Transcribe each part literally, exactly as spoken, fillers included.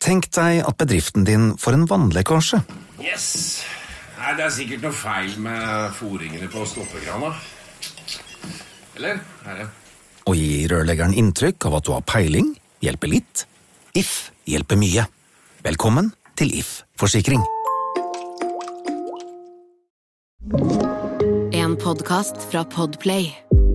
Tenk deg at bedriften din får en vannlekkasje. Yes! Nei, det er sikkert noe feil med foringene på stoppekrana. Eller? Her er. Og gi rørleggeren inntrykk av at du har peiling, hjelper litt. If hjelper mye. Velkommen til If Forsikring. En podcast fra Podplay.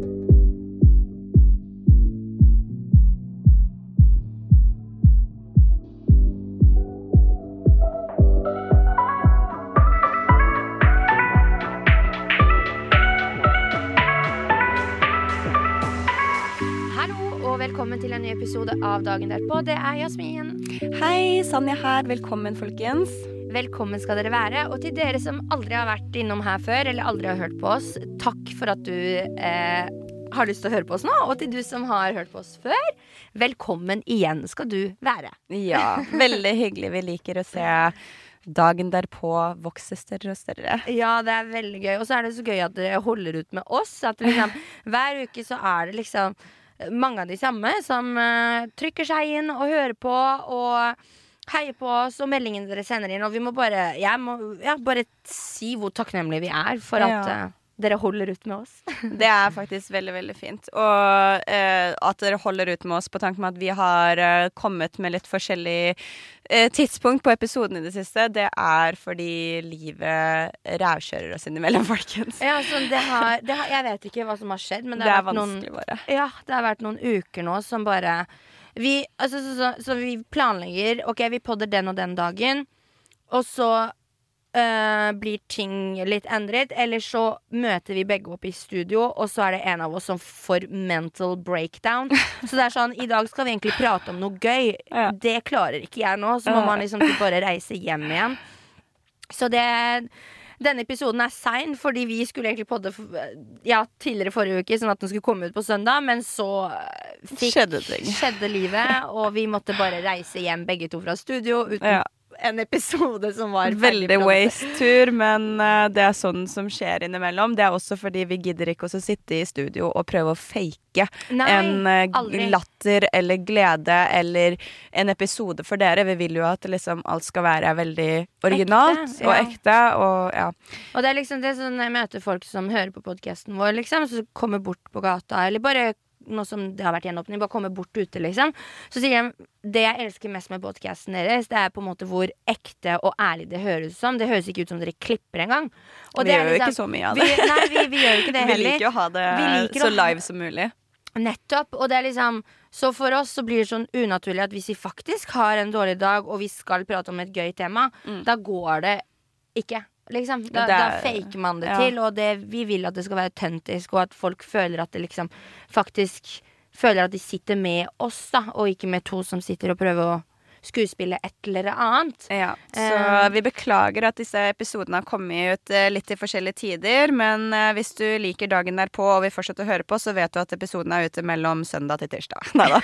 Velkommen til en ny episode av Dagen derpå. Det er Jasmin. Hei, Sanja her. Velkommen, folkens. Velkommen skal dere være. Og til dere som aldri har vært innom her før, eller aldri har hørt på oss, takk for at du eh, har lyst til å høre på oss nå. Og til du som har hørt på oss før, velkommen igjen skal du være. Ja, veldig hyggelig. Vi liker å se Dagen derpå vokser større og større. Ja, det er veldig gøy. Og så er det så gøy at dere holder ut med oss. At liksom, hver uke så er det liksom mange av de samme som uh, trykker seg inn og hører på og heier på oss og meldingene dere sender inn. Og vi må bare, jeg må ja, bare si hvor takknemlige vi er for at uh, dere holder ut med oss. Det er faktisk veldig, veldig fint. Og uh, at dere holder ut med oss på tanke med at vi har uh, kommet med litt forskjellig uh, tidspunkt på episoden i det siste. Det er fordi livet rævkjører oss innimellom, folkens. Ja, så det har, det har, jeg vet ikke hva som har skjedd, men det, det har er vært vanskelig noen, bare. Ja, det har vært noen uker nå som bare vi, altså, så, så, så vi planlegger, ok, vi podder den og den dagen, og så Uh, blir ting litt endret, eller så møter vi begge opp i studio, og så er det en av oss som får mental breakdown. Så det er sånn, i dag skal vi egentlig prate om noe gøy. Ja. Det klarer ikke jeg nå, så må man liksom bare reise hjem igjen. Så det denne episoden er sein, fordi vi skulle egentlig podde ja, tidligere forrige uke, sånn at den skulle komme ut på søndag, men så fikk, skjedde, skjedde livet, og vi måtte bare reise hjem begge to fra studio uten ja. En episode som var veldig waste-tur, men uh, det er sånn som skjer innimellom. Det er også fordi vi gidder ikke å sitte i studio og prøve å fake Nei, en uh, latter eller glede eller en episode for dere. Vi vil jo at liksom, alt skal være veldig originalt ekte, og ja. ekte. Og, ja. og det er liksom det sånn, jeg møter folk som hører på podcasten vår, liksom, så kommer bort på gata, eller bare nå som det har vært gjenåpning, bare komme bort ute, liksom. Så sier de, det jeg elsker mest med podcasten deres, det er på en måte hvor ekte og ærlig det høres som. Det høres ikke ut som dere klipper en gang. Og vi det gjør jo liksom, ikke så mye av det. Vi, nei, vi, vi gjør ikke det heller. Vi liker å ha det så live som mulig. Nettopp, og det er liksom så for oss så blir det sånn unaturlig at hvis vi faktisk har en dårlig dag, og vi skal prate om et gøy tema, mm. da går det ikke. Liksom, da, er, da faker man det ja. til, og det, vi vil at det skal være autentisk, og at folk føler at det liksom faktisk føler at de sitter med oss, da, og ikke med to som sitter og prøver å skuespille et eller annet. Ja, så uh, vi beklager at disse episodene har kommet ut uh, litt i forskjellige tider, men uh, hvis du liker dagen derpå og vil fortsette å høre på, så vet du at episoden er ute mellom søndag til tirsdag. Neida.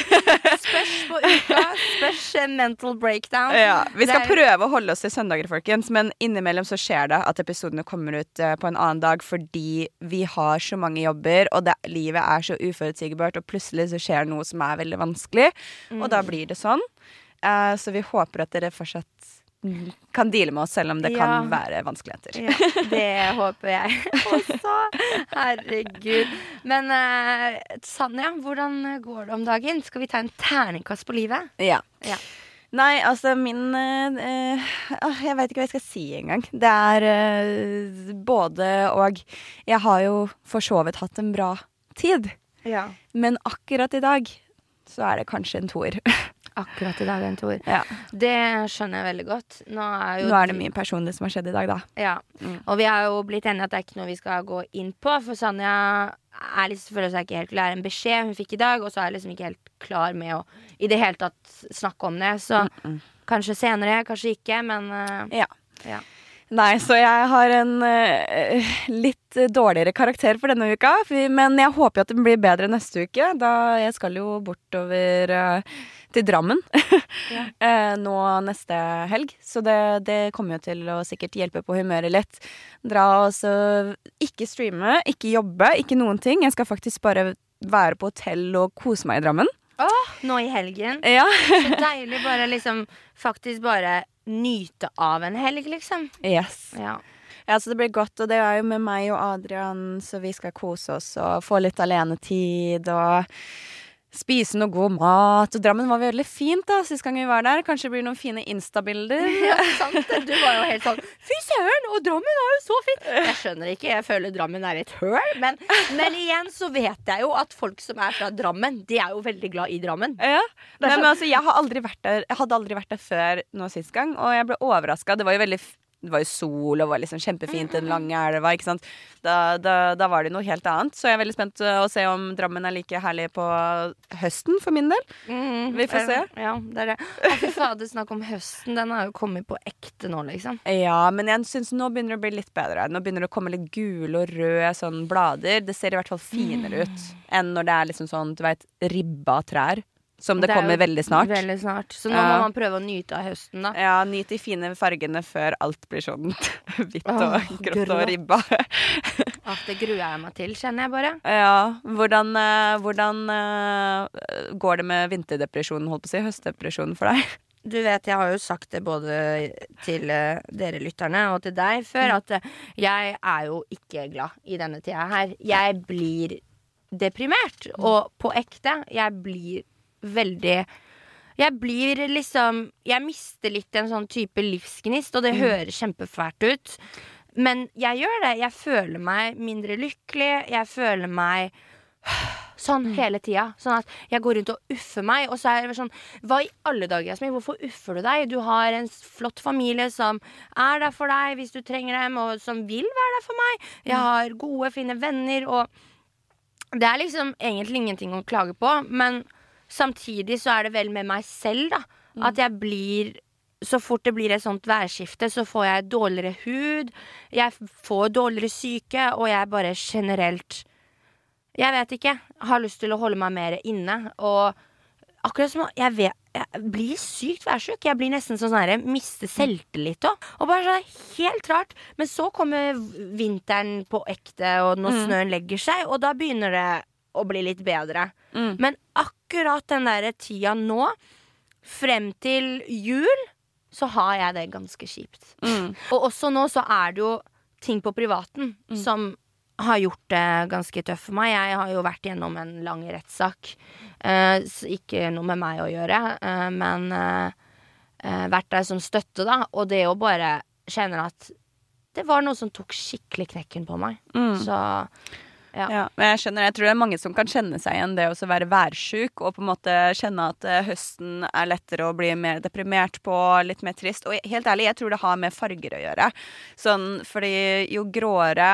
Spørs på uka, spørs mental breakdown. Ja, vi skal er... prøve å holde oss til søndager, folkens, men innimellom så skjer det at episodene kommer ut uh, på en annen dag, fordi vi har så mange jobber, og det, livet er så uforutsigbart, og plutselig så skjer noe som er veldig vanskelig, mm. og da blir det sånn. Uh, så vi håper at dere fortsatt kan deale med oss, selv om det ja. kan være vanskeligheter. Ja, det håper jeg også. Herregud. Men uh, Sanja, hvordan går det om dagen? Skal vi ta en terningkast på livet? Ja. ja. Nei, altså min uh, jeg vet ikke hva jeg skal si engang. Det er uh, både og. Jeg har jo for så vidt hatt en bra tid. Ja. Men akkurat i dag så er det kanskje en toer. Akkurat i dag en toer. Ja. Det skjønner jeg veldig godt. Nå er, jo Nå er det mye personlig som har skjedd i dag, da. Ja, mm. og vi har jo blitt enige at det er ikke noe vi skal gå inn på, for Sanja er liksom, føler seg ikke helt klar. En beskjed hun fikk i dag, og så er jeg liksom ikke helt klar med å i det hele tatt snakke om det. Så mm -mm. kanskje senere, kanskje ikke, men uh, ja. ja. Nei, så jeg har en uh, litt dårligere karakter for denne uka, men jeg håper at den blir bedre neste uke, da jeg skal jo bortover uh, til Drammen ja. uh, nå neste helg, så det, det kommer jo til å sikkert hjelpe på humøret litt. Dra og så ikke streame, ikke jobbe, ikke noen ting. Jeg skal faktisk bare være på hotell og kose meg i Drammen. Åh, nå i helgen. Ja. Så deilig bare liksom faktisk bare nyte av en helg, liksom. Yes. Ja. Ja, så det blir godt, og det er jo med meg og Adrian, så vi skal kose oss og få litt alenetid og spise noe god mat. Og Drammen var veldig fint da, sist gang vi var der. Kanskje det blir noen fine Insta-bilder. Ja, sant det. Du var jo helt sånn, fy søren, og Drammen er jo så fint. Jeg skjønner ikke, jeg føler Drammen er et høl, men, men igjen så vet jeg jo at folk som er fra Drammen, de er jo veldig glad i Drammen. Ja, Nei, men altså, jeg, har aldri vært der, jeg hadde aldri vært der før nå sist gang, og jeg ble overrasket. Det var jo veldig Det var jo sol og var liksom kjempefint, den lange elva, ikke sant. Da, da, da var det noe helt annet. Så jeg er veldig spent å se om Drammen er like herlig på høsten for min del. Mm, Vi får se. Ja, det er det. Å, fy fader, snakk om høsten. Den har jo kommet på ekte nå, liksom. Ja, men jeg synes nå begynner det å bli litt bedre. Nå begynner det å komme litt gule og røde sånn blader. Det ser i hvert fall finere ut enn når det er liksom sånn, du vet, ribba trær. Som det, det kommer veldig snart. Veldig snart. Så nå ja. må man prøve å nyte av høsten, da. Ja, nyt de fine fargene før alt blir sånn hvitt og Åh, grått og grått. ribba. Ah, det gruer jeg meg til, kjenner jeg bare. Ja, hvordan, uh, hvordan uh, går det med vinterdepresjonen, holdt på å si, høstdepresjonen for deg? Du vet, jeg har jo sagt det både til uh, dere lytterne og til deg før, at uh, jeg er jo ikke glad i denne tida her. Jeg blir deprimert, og på ekte, jeg blir veldig Jeg blir liksom Jeg mister litt en sånn type livsgnist, og det mm. høres kjempefælt ut. Men jeg gjør det. Jeg føler meg mindre lykkelig. Jeg føler meg sånn mm. hele tida. Sånn at jeg går rundt og uffer meg. Og så er det sånn, hva i alle dager, Jasmin? Hvorfor uffer du deg? Du har en flott familie som er der for deg hvis du trenger dem, og som vil være der for meg. Jeg har gode, fine venner, og det er liksom egentlig ingenting å klage på, men samtidig så er det vel med meg selv da, at jeg blir, så fort det blir et sånt værskifte, så får jeg dårligere hud, jeg får dårligere syke, og jeg bare generelt, jeg vet ikke, har lyst til å holde meg mer inne, og akkurat som jeg vet, jeg blir sykt værsjuk, jeg blir nesten sånn sånn her, mister selvtillit og, og bare sånn helt rart, men så kommer vinteren på ekte, og når mm. snøen legger seg, og da begynner det å bli litt bedre. Mm. Men akkurat den der tida nå, frem til jul, så har jeg det ganske kjipt. Mm. Og også nå så er det jo ting på privaten mm. som har gjort det ganske tøft for meg. Jeg har jo vært gjennom en lang rettssak. Eh, ikke noe med meg å gjøre, eh, men eh, vært der som støtte da, og det å bare kjenne at det var noe som tok skikkelig knekken på meg. Mm. Så Ja. Ja, men jeg skjønner, jeg tror det er mange som kan kjenne seg igjen det å være værsjuk, og på en måte kjenne at uh, høsten er lettere å bli mer deprimert på, litt mer trist. Og helt ærlig, jeg tror det har med farger å gjøre. Sånn, fordi jo gråere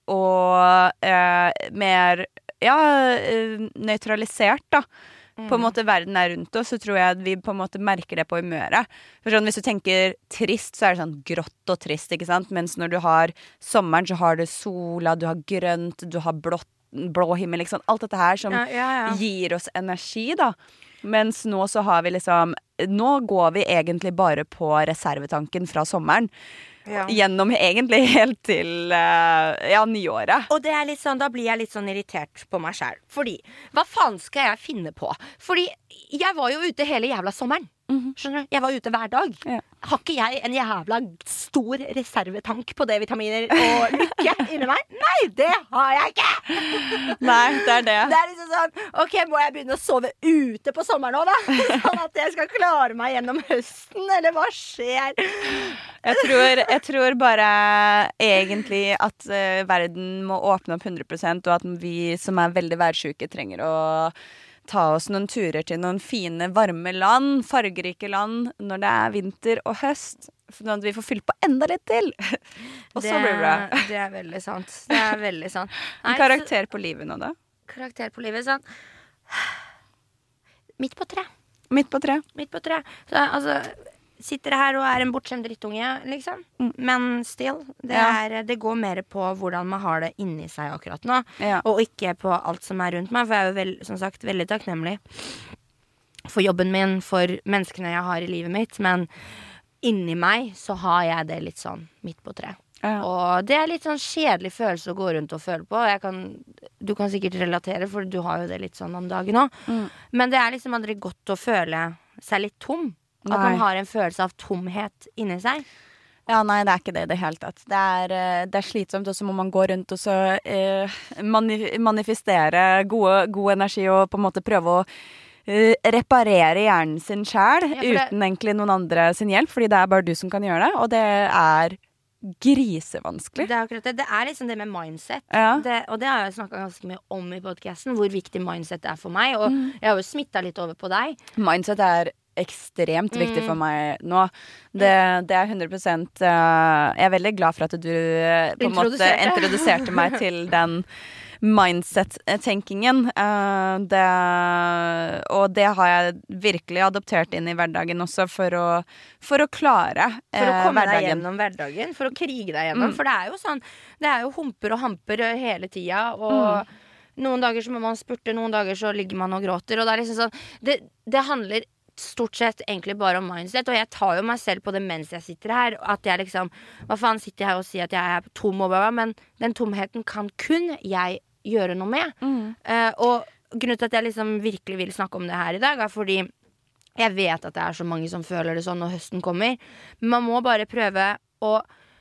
og uh, mer, ja, uh, nøytralisert da, på en måte verden er rundt oss, så tror jeg at vi på en måte merker det på humøret. For sånn, hvis du tenker trist, så er det sånn grått og trist, ikke sant? Mens når du har sommeren, så har du sola, du har grønt, du har blått, blå himmel, liksom. Alt dette her som ja, ja, ja. gir oss energi, da. Mens nå så har vi liksom, nå går vi egentlig bare på reservetanken fra sommeren. Ja. Gjennom egentlig helt til uh, ja, nyåret. Og det er litt sånn, da blir jeg litt sånn irritert på meg selv. Fordi, hva faen skal jeg finne på? Fordi jeg var jo ute hele jævla sommeren. Mm-hmm. Skjønner du? Jeg var ute hver dag. Ja. Har ikke jeg en jævla stor reservetank på D-vitaminer og lykke inni meg? Nei, det har jeg ikke! Nei, det er det. Det er liksom sånn, ok, må jeg begynne å sove ute på sommeren nå da? Sånn at jeg skal klare meg gjennom høsten, eller hva skjer? Jeg tror, jeg tror bare egentlig at uh, verden må åpne opp hundre prosent, og at vi som er veldig værsjuke trenger å ta oss noen turer til noen fine, varme land, fargerike land, når det er vinter og høst, sånn at vi får fylt på enda litt til. Og det, så blir det bra. Det er veldig sant. Det er veldig sant. Nei, karakter på livet nå da? Karakter på livet, sånn. Midt på tre. Midt på tre. Midt på tre. Så, altså, sitter her og er en bortskjemt drittunge, liksom. Mm. Men still, det, er, ja. det går mer på hvordan man har det inni seg akkurat nå. Ja. Og ikke på alt som er rundt meg, for jeg er jo vel, som sagt veldig takknemlig for jobben min, for menneskene jeg har i livet mitt. Men inni meg så har jeg det litt sånn midt på tre. Ja. Og det er litt sånn kjedelig følelse å gå rundt og føle på. Jeg kan, du kan sikkert relatere, for du har jo det litt sånn om dagen også. Mm. Men det er liksom aldri godt å føle seg litt tom. At Nei. man har en følelse av tomhet inni seg. Ja, nei, det er ikke det i det hele tatt. Det er, eh, det er slitsomt, og så må man gå rundt og så eh, mani- manifestere gode, god energi og på en måte prøve å eh, reparere hjernen sin selv, Ja, for det- uten egentlig noen andre sin hjelp, fordi det er bare du som kan gjøre det, og det er grisevanskelig. Det er akkurat det. Det er liksom det med mindset. Ja. Det, og det har jeg snakket ganske mye om i podcasten, hvor viktig mindset er for meg. Og Mm. jeg har jo smittet litt over på deg. Mindset er ekstremt viktig Mm. for meg nå. Det, det er hundre prosent uh, Jeg er veldig glad for at du uh, på en måte Introduserte. introduserte meg til den mindset-tenkingen. Uh, det, og det har jeg virkelig adoptert inn i hverdagen også for å, for å klare For å eh, komme deg hverdagen. gjennom hverdagen. For å krige deg gjennom. Mm. For det er jo sånn, det er jo humper og hamper hele tida. Og Mm. noen dager så må man spurte, noen dager så ligger man og gråter. Og det er liksom sånn Det, det handler stort sett egentlig bare om mindset. Og jeg tar jo meg selv på det mens jeg sitter her. At jeg liksom Hva faen sitter jeg her og sier at jeg er tom og bla, bla, men den tomheten kan kun jeg gjøre noe med. Mm. Eh, og grunnen til at jeg liksom virkelig vil snakke om det her i dag, er fordi jeg vet at det er så mange som føler det sånn når høsten kommer. Men man må bare prøve å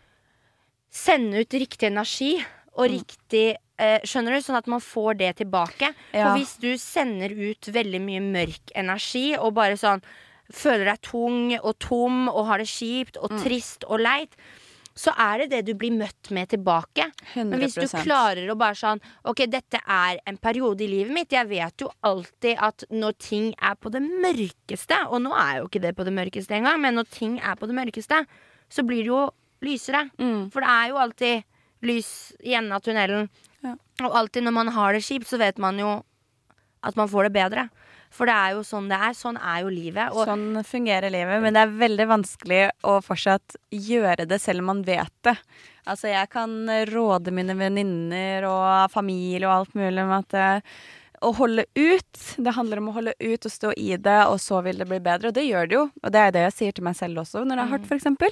sende ut riktig energi og riktig eh, skjønner du? Sånn at man får det tilbake. Ja. For hvis du sender ut veldig mye mørk energi og bare sånn føler deg tung og tom og har det kjipt og trist og leit, så er det det du blir møtt med tilbake. Men hvis du hundre prosent. klarer å bare sånn ok, dette er en periode i livet mitt. Jeg vet jo alltid at når ting er på det mørkeste, og nå er jo ikke det på det mørkeste engang, men når ting er på det mørkeste, så blir det jo lysere. Mm. For det er jo alltid lys i enden av tunnelen. Ja. Og alltid når man har det kjipt, så vet man jo at man får det bedre. For det er jo sånn det er. Sånn er jo livet. Og Sånn fungerer livet, men det er veldig vanskelig å fortsatt gjøre det selv om man vet det. Altså, jeg kan råde mine venninner og familie og alt mulig om at eh, å holde ut, det handler om å holde ut og stå i det, og så vil det bli bedre. Og det gjør det jo, og det er det jeg sier til meg selv også når det er hardt, for eksempel.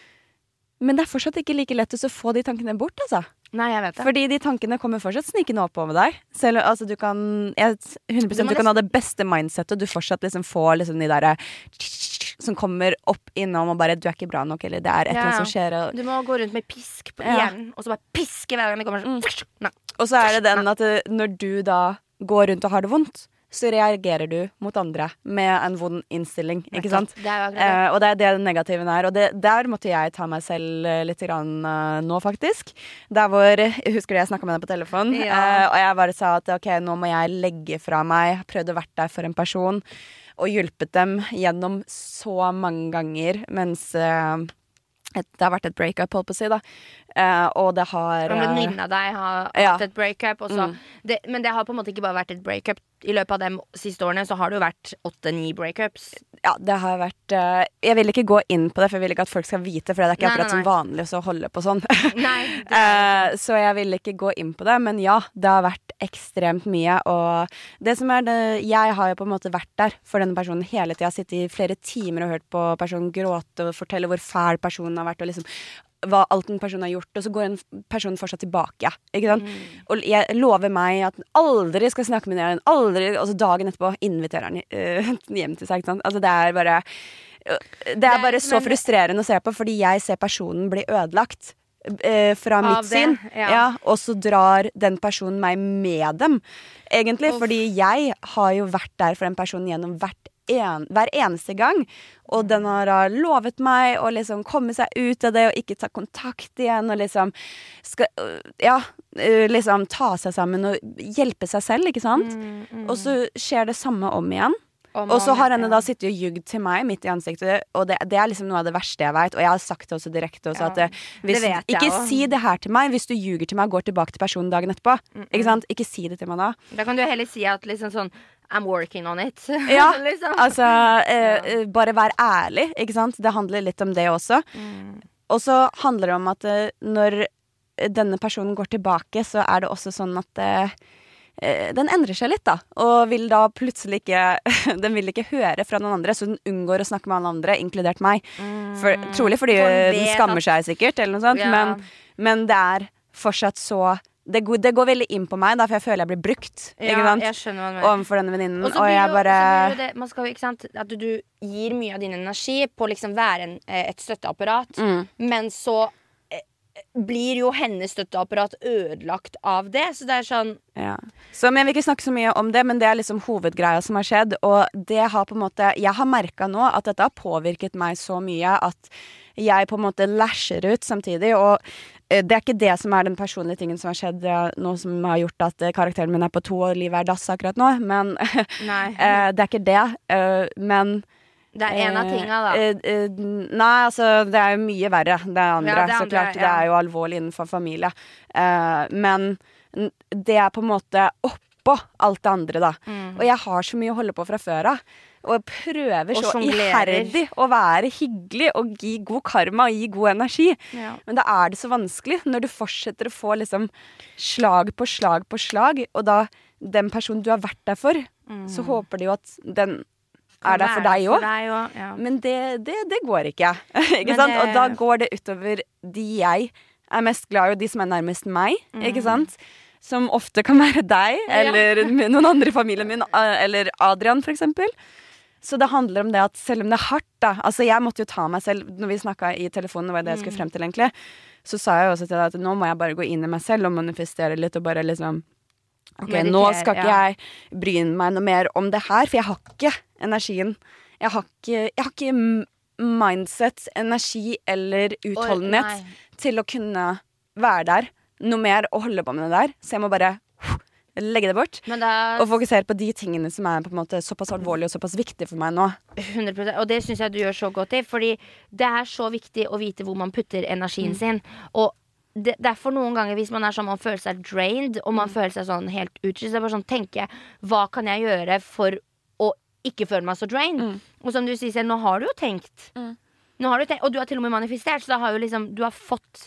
Men det er fortsatt ikke like lett å få de tankene bort, altså. Nei, jeg vet det. Fordi de tankene kommer fortsatt snikende opp over deg. Selv, altså, du kan jeg, hundre prosent, Du må du kan ha det beste mindsetet, og du fortsatt liksom får liksom de derre som kommer opp innom og bare 'du er ikke bra nok', eller 'det er et eller Ja, annet som skjer'. Og, Du må gå rundt med pisk på Ja. hjernen, og så bare piske hver gang det kommer sånn. Nei. og så er det den at eh, når du da går rundt og har det vondt, så reagerer du mot andre med en vond innstilling, ikke sant? Det er jo akkurat det. Eh, og det er det den negativen er. Og det, der måtte jeg ta meg selv eh, litt grann, eh, nå, faktisk. Der hvor, jeg husker det jeg snakket med deg på telefon, Ja. eh, og jeg bare sa at ok, nå må jeg legge fra meg. Jeg prøvde å være der for en person, og hjulpet dem gjennom så mange ganger, mens eh, et, det har vært et breakup, holdt på å si, da. Eh, og det har Om en eh, venninne av deg har ja. hatt et breakup, og så Mm. det, men det har på en måte ikke bare vært et breakup. I løpet av de siste årene så har det jo vært åtte-ni breakups. Ja, det har vært eh, Jeg vil ikke gå inn på det, for jeg vil ikke at folk skal vite, for det er ikke Nei, akkurat nei, som vanlig å holde på sånn. Nei, det er Eh, så jeg vil ikke gå inn på det, men ja, det har vært ekstremt mye. Og det som er det, jeg har jo på en måte vært der for denne personen hele tida. Sittet i flere timer og hørt på personen gråte og fortelle hvor fæl personen har vært, og liksom hva alt en person har gjort, og så går en person fortsatt tilbake. Ikke sant? Og jeg lover meg at han aldri skal snakke med den, aldri, og så dagen etterpå inviterer han øh, hjem til seg. Ikke sant? Altså det er bare Det er Det- bare så men- frustrerende å se på, fordi jeg ser personen bli ødelagt. eh, Fra Av mitt det, syn. ja. Ja, og så drar den personen meg med dem. Egentlig, Uff. fordi jeg har jo vært der for den personen gjennom hvert en, hver eneste gang. Og den har da lovet meg å liksom komme seg ut av det og ikke ta kontakt igjen. Og liksom skal, øh, ja, øh, liksom ta seg sammen og hjelpe seg selv, ikke sant? Mm, Og så skjer det samme om igjen. Om Og så og har om, henne ja. da sittet og ljugd til meg midt i ansiktet, og det, det er liksom noe av det verste jeg vet. Og jeg har sagt det også direkte også, Ja, at eh, hvis, det vet jeg ikke også. si det her til meg hvis du ljuger til meg og går tilbake til personen dagen etterpå. Ikke sant? Ikke si det til meg da. Da kan du heller si at liksom sånn I'm working on it. Ja, liksom. altså eh, eh, bare vær ærlig, ikke sant? Det handler litt om det også. Mm. Og så handler det om at eh, når denne personen går tilbake, så er det også sånn at eh, den endrer seg litt da, og vil da plutselig ikke, den vil ikke høre fra noen andre, så den unngår å snakke med alle andre, inkludert meg. For, trolig fordi den skammer seg sikkert, eller noe sånt, ja. men, men det er fortsatt så, det går, det går veldig inn på meg da, for jeg føler jeg blir brukt, ja, ikke sant? Jeg skjønner hva du mener. Overfor denne venninnen, og, og jeg jo, bare... Og det, man skal jo, ikke sant, at du, du gir mye av din energi på å liksom være en, et støtteapparat, mm. men så blir jo hennes støtteapparat ødelagt av det, så det er sånn ja. Så men jeg vil ikke snakke så mye om det, men det er liksom hovedgreia som har skjedd, og det har på en måte jeg har merket nå at dette har påvirket meg så mye at jeg på en måte lasher ut samtidig, og det er ikke det som er den personlige tingen som har skjedd nå som har gjort at karakteren min er på to og livet er dass akkurat nå, men det er ikke det, men det er en av tingene da eh, eh, Nei, altså det er jo mye verre det andre, ja, det andre så klart, ja. Det er jo alvorlig innenfor familie uh, men det er på en måte oppå alt det andre da mm. og jeg har så mye å holde på fra før av og jeg prøver og så iherdig å være hyggelig og gi god karma og gi god energi ja. Men da er det så vanskelig når du fortsetter å få liksom slag på slag på slag og da den personen du har vært der for mm. så håper de jo at den er det for deg også, ja. Men det, det, det går ikke, ikke sant? Det... Og da går det utover de jeg er mest glad i, og de som er nærmest meg, mm. ikke sant? Som ofte kan være deg, eller ja. Noen andre i familien min, eller Adrian for eksempel. Så det handler om det at selv om det er hardt da, altså jeg måtte jo ta meg selv, når vi snakket i telefonen, det var det jeg skulle frem til egentlig, så sa jeg også til deg at nå må jeg bare gå inn i meg selv og manifestere litt, og bare liksom ok, meditere, nå skal ikke ja. Jeg bryne meg noe mer om det her, for jeg har ikke energien. Jeg har ikke, jeg har ikke mindset, energi eller utholdenhet Oi, til å kunne være der noe mer og holde på med det der. Så jeg må bare legge det bort da, og fokusere på de tingene som er på en måte såpass alvorlige og såpass viktige for meg nå. hundre prosent, og det synes jeg du gjør så godt i, fordi det er så viktig å vite hvor man putter energien mm. sin. Og Det, derfor noen ganger hvis man er sånn man føler seg drained og man mm. føler seg sånn helt utslitt, så er det bare sånn tenke hva kan jeg gjøre for å ikke føle meg så drained mm. og som du sier selv, nå har du jo tenkt mm. nå har du tenkt, og du har til og med manifestert, så da har jo liksom, du har fått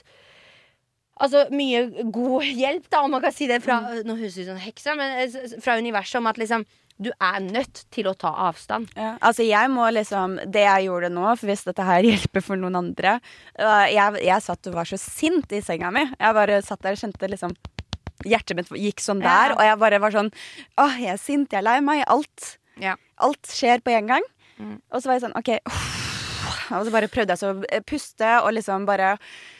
altså mye god hjelp da, om man kan si det fra, mm. nå husker vi sånn heksa, men fra universet om at liksom du er nødt til å ta avstand. Ja. Altså jeg må liksom, det jeg gjorde nå, for hvis dette her hjelper for noen andre, jeg, jeg satt og var så sint i senga mi. Jeg bare satt der og kjente liksom, hjertet mitt gikk sånn der, ja. Og jeg bare var sånn, åh, jeg er sint, jeg er lei meg, alt, ja. Alt skjer på en gang. Mm. Og så var jeg sånn, ok, og så bare prøvde jeg så å puste, og liksom bare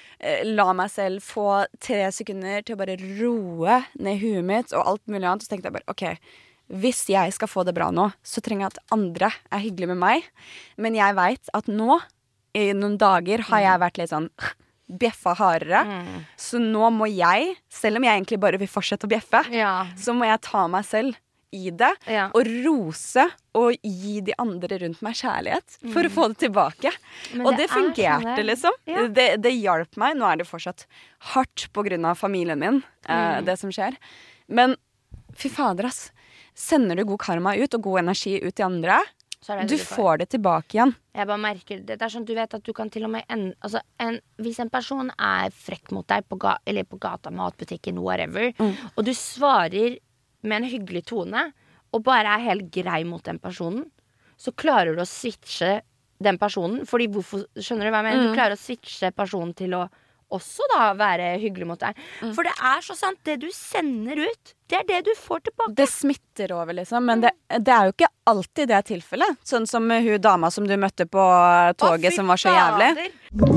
la meg selv få tre sekunder til å bare roe ned huet mitt, og alt mulig annet, så tenkte jeg bare, ok, hvis jeg skal få det bra nå, så trenger jeg at andre er hyggelige med meg. Men jeg vet at nå, i noen dager, har jeg vært litt sånn bjeffa hardere. Mm. Så nå må jeg, selv om jeg egentlig bare vil fortsette å bjeffe, ja. Så må jeg ta meg selv i det, ja. Og rose og gi de andre rundt meg kjærlighet for mm. å få det tilbake. Men og det, det fungerte sånn liksom. Ja. Det, det hjalp meg. Nå er det fortsatt hardt på grunn av familien min, mm. eh, det som skjer. Men fy fader ass. Sender du god karma ut og god energi ut til andre, du får det tilbake igjen. Jeg bare merker det. Det er sånn du vet at du kan til og med en, altså en, hvis en person er frekk mot deg på, ga, eller på gata, matbutikken, whatever, mm. og du svarer med en hyggelig tone og bare er helt grei mot den personen, så klarer du å switche den personen. Fordi hvorfor, skjønner du hva jeg mener? Mm. Du klarer å switche personen til å også da være hyggelig mot deg. Mm. For det er så sant, det du sender ut, det er det du får tilbake. Det smitter over liksom, men det, det er jo ikke alltid det tilfellet. Sånn som hun dama som du møtte på toget, Å, som var så jævlig.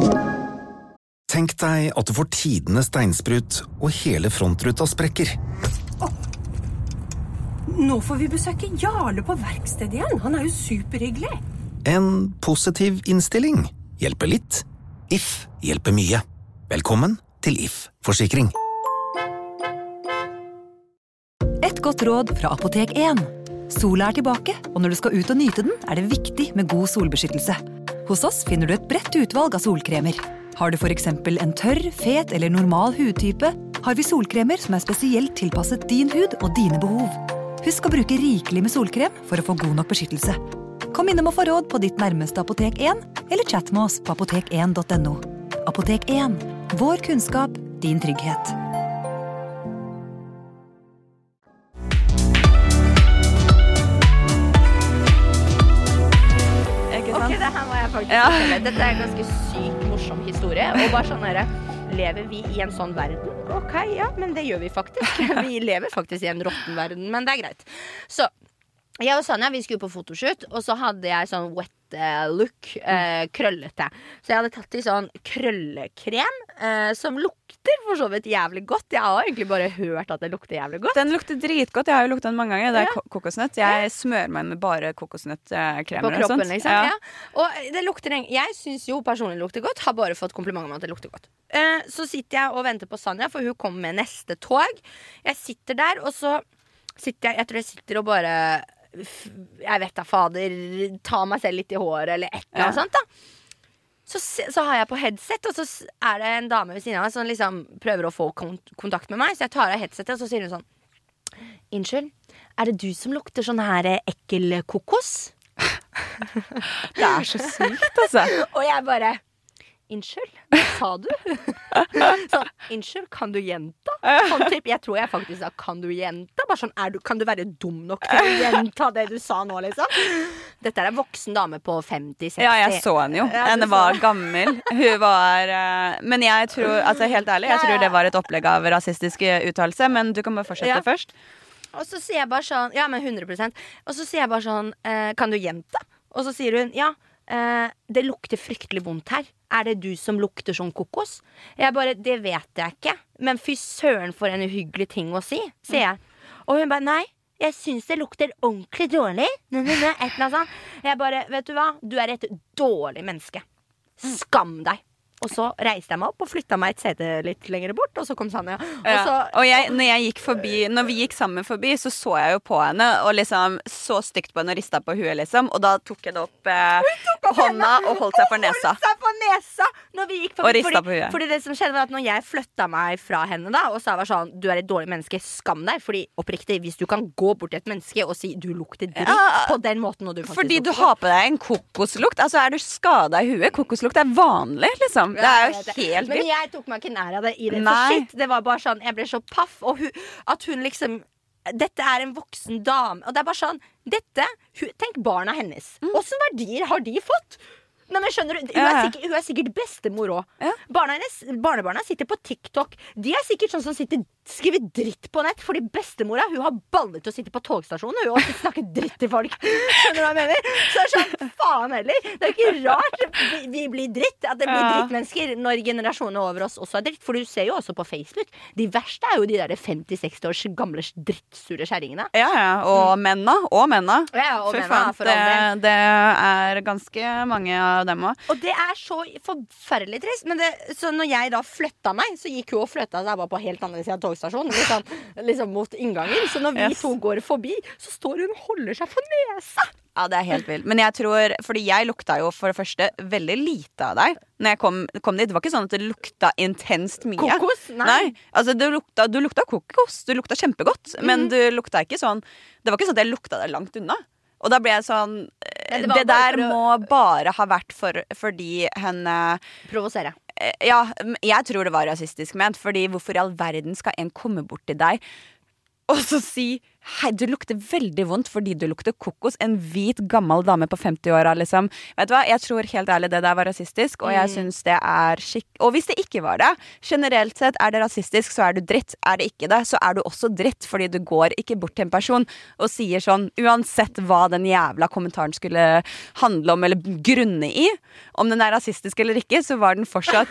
Tenk deg at du får tidenes steinsprut, og hele frontruta sprekker. Oh. Nå får vi besøke Jarle på verkstedet igjen. Han er jo superhyggelig. En positiv innstilling hjelper litt. If hjelper mye. Velkommen til If Forsikring. Et godt råd fra Apotek én. Sola er tilbake, og når du skal ut og nyte den, er det viktig med god solbeskyttelse. Hos oss finner du et bredt utvalg av solkremer. Har du for eksempel en tørr, fet eller normal hudtype, har vi solkremer som er spesielt tilpasset din hud og dine behov. Husk å bruke rikelig med solkrem for å få god nok beskyttelse. Kom innom og få råd på ditt nærmeste Apotek én, eller chat med oss på apotek én punktum no. Apotek én. Vår kunnskap, din trygghet. faktisk Ja. fortelle. Dette er en ganske sykt morsom historie. Og bare sånn her, lever vi i en sånn verden? Ok, ja, men det gjør vi faktisk. Vi lever faktisk i en råtten verden, men det er greit. Så jeg og Sanja, vi skulle på fotoshoot, og så hadde jeg sånn wet eh, look, eh, krøllete. Så jeg hadde tatt i sånn krøllekrem, eh, som lukter for så vidt jævlig godt. Jeg har egentlig bare hørt at det lukter jævlig godt. Den lukter dritgodt. Jeg har jo luktet den mange ganger. Det er Ja. ko- kokosnøtt. Jeg smører meg med bare kokosnøttkremer På kroppen, og sånt. liksom. Ja. Og det lukter en- Jeg syns jo personlig lukter godt. Har bare fått kompliment om at det lukter godt. Eh, så sitter jeg og venter på Sanja, for hun kommer med neste tog. Jeg sitter der, og så sitter jeg Jeg tror jeg sitter og bare Jeg vet da, fader, ta meg selv litt i håret, eller et eller annet Ja. sånt, da. Så, se- så har jeg på headset, og så s- er det en dame ved siden av meg som liksom prøver å få kon kontakt med meg. Så jeg tar av headsetet, og så sier hun sånn: Unnskyld, er det du som lukter sånn her eh, ekkel kokos? Det er så sykt, altså. Og jeg bare Unnskyld, hva sa du? Sånn, unnskyld, kan du gjenta? Sånn typ, jeg tror jeg faktisk sa, kan du gjenta? Bare sånn, er du, kan du være dum nok til å gjenta det du sa nå, liksom? Dette er en voksen dame på femti seksti. Ja, jeg så henne jo. Ja, du Henne så var det. gammel. Hun var eh, Men jeg tror, altså helt ærlig, jeg Ja, ja. tror det var et opplegg av rasistisk uttalelse. Men du kan bare fortsette Ja. først. Og så sier jeg bare sånn, ja, men hundre prosent. Og så sier jeg bare sånn, eh, kan du gjenta? Og så sier hun, ja, eh, det lukter fryktelig vondt her. Er det du som lukter sånn kokos? Jeg bare, det vet jeg ikke. Men fy søren for en uhyggelig ting å si, sier jeg. Og hun bare, nei, jeg syns det lukter ordentlig dårlig. Nei, nei, nei, et eller annet sånt. Jeg bare, vet du hva? Du er et dårlig menneske. Skam deg. Og så reiste jeg meg opp og flytta meg et sete litt lenger bort, og så kom Sanja. Og Ja. så, Og jeg, når, jeg gikk forbi, når vi gikk sammen forbi, så så jeg jo på henne og liksom så stygt på henne og rista på huet, liksom. Og da tok jeg det opp eh, hånda og holdt seg for nesa. Holdt seg for nesa når vi gikk forbi, Og ristet fordi, på huet. fordi det som skjedde var at når jeg flytta meg fra henne da, og sa var sånn, du er et dårlig menneske, skam deg. Fordi oppriktig, hvis du kan gå bort til et menneske og si du lukter dritt Ja, på den måten, og du faktisk Fordi du lukter har på deg en kokoslukt. Altså, er du skada i huet? Kokoslukt er vanlig, liksom. Det er Ja, jeg jo vet det. helt Men vilt. jeg tok meg ikke nær av det i det. Nei. For shit, det var bare sånn, jeg ble så paff. Og hun, at hun liksom Dette er en voksen dame. Og det er bare sånn dette, hun, tenk barna hennes. Åssen verdier har de fått? Nei, men skjønner du, Hun er Ja. sikkert, hun er sikkert bestemor òg. Ja. Barna hennes, barnebarna sitter på TikTok. De er sikkert sånn som sitter skriver dritt på nett. Fordi bestemora hun har baller til å sitte på togstasjonen hun, og snakke dritt til folk. Skjønner du hva jeg mener? Så det er sånn, faen heller. Det er jo ikke rart vi, vi blir dritt. At det blir Ja. drittmennesker når generasjonene over oss også er dritt. For du ser jo også på Facebook. De verste er jo de der femti seksti års gamle drittsure kjerringene. Ja, ja. Og menna. Og menna. Ja, og Fy menna, faen, for all det, det er ganske mange av dem òg. Og det er så forferdelig trist. Men det, så når jeg da flytta meg, så gikk hun og flytta seg bare på helt andre siden av togstasjonen. Liksom, liksom mot inngangen. Så når vi Yes. to går forbi, så står hun og holder seg for nesa. Ja, det er helt vilt. Men jeg tror, fordi jeg lukta jo for det første veldig lite av deg når jeg kom, kom dit. Det var ikke sånn at det lukta intenst mye. Kokos? Nei. altså du lukta, du lukta kokos. Du lukta kjempegodt. Mhm. Men du lukta ikke sånn Det var ikke sånn at jeg lukta deg langt unna. Og da ble jeg sånn Nei, det Det, var bare der for å- må bare ha vært for, fordi henne Provosere. Eh, Ja, m- jeg tror det var rasistisk ment. Fordi hvorfor i all verden skal en komme bort til deg og så si hei, du lukter veldig vondt fordi du lukter kokos. En hvit, gammel dame på femti-åra, liksom. Vet du hva, jeg tror helt ærlig det der var rasistisk, og jeg syns det er skikk... Og hvis det ikke var det, generelt sett er det rasistisk, så er du dritt. Er det ikke det, så er du også dritt, fordi du går ikke bort til en person og sier sånn, uansett hva den jævla kommentaren skulle handle om eller grunne i, om den er rasistisk eller ikke, så var den fortsatt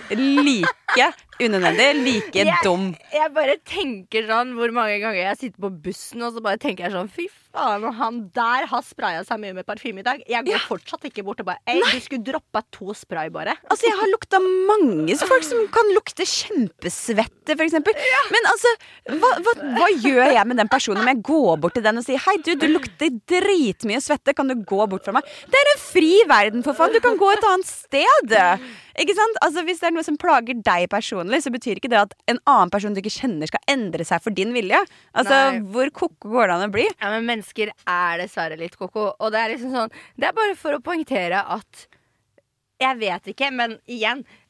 like unødvendig, like Jeg- dum. Jeg bare tenker sånn hvor mange ganger jeg sitter på bussen, og så bare tenker jeg sånn, fy faen, og han der har sprayet seg mye med parfyme i dag. Jeg går fortsatt ikke bort og bare, ei, du skulle droppet to spray bare. Altså, jeg har lukta mange folk som kan lukte kjempesvette, for eksempel. Men altså, hva, hva, hva gjør jeg med den personen om jeg går bort til den og sier hei, du, du lukter dritmye svette, kan du gå bort fra meg? Det er en fri verden, for faen. Du kan gå et annet sted. Ikke sant? Altså, hvis det er noe som plager deg personlig, så betyr ikke det at en annen person du ikke kjenner skal endre seg for din vilje. Altså, Nei. hvor koko går det an å bli? Ja, men mennesker er dessverre litt koko. Og det er liksom sånn, det er bare for å poengtere at jeg vet ikke, men igjen,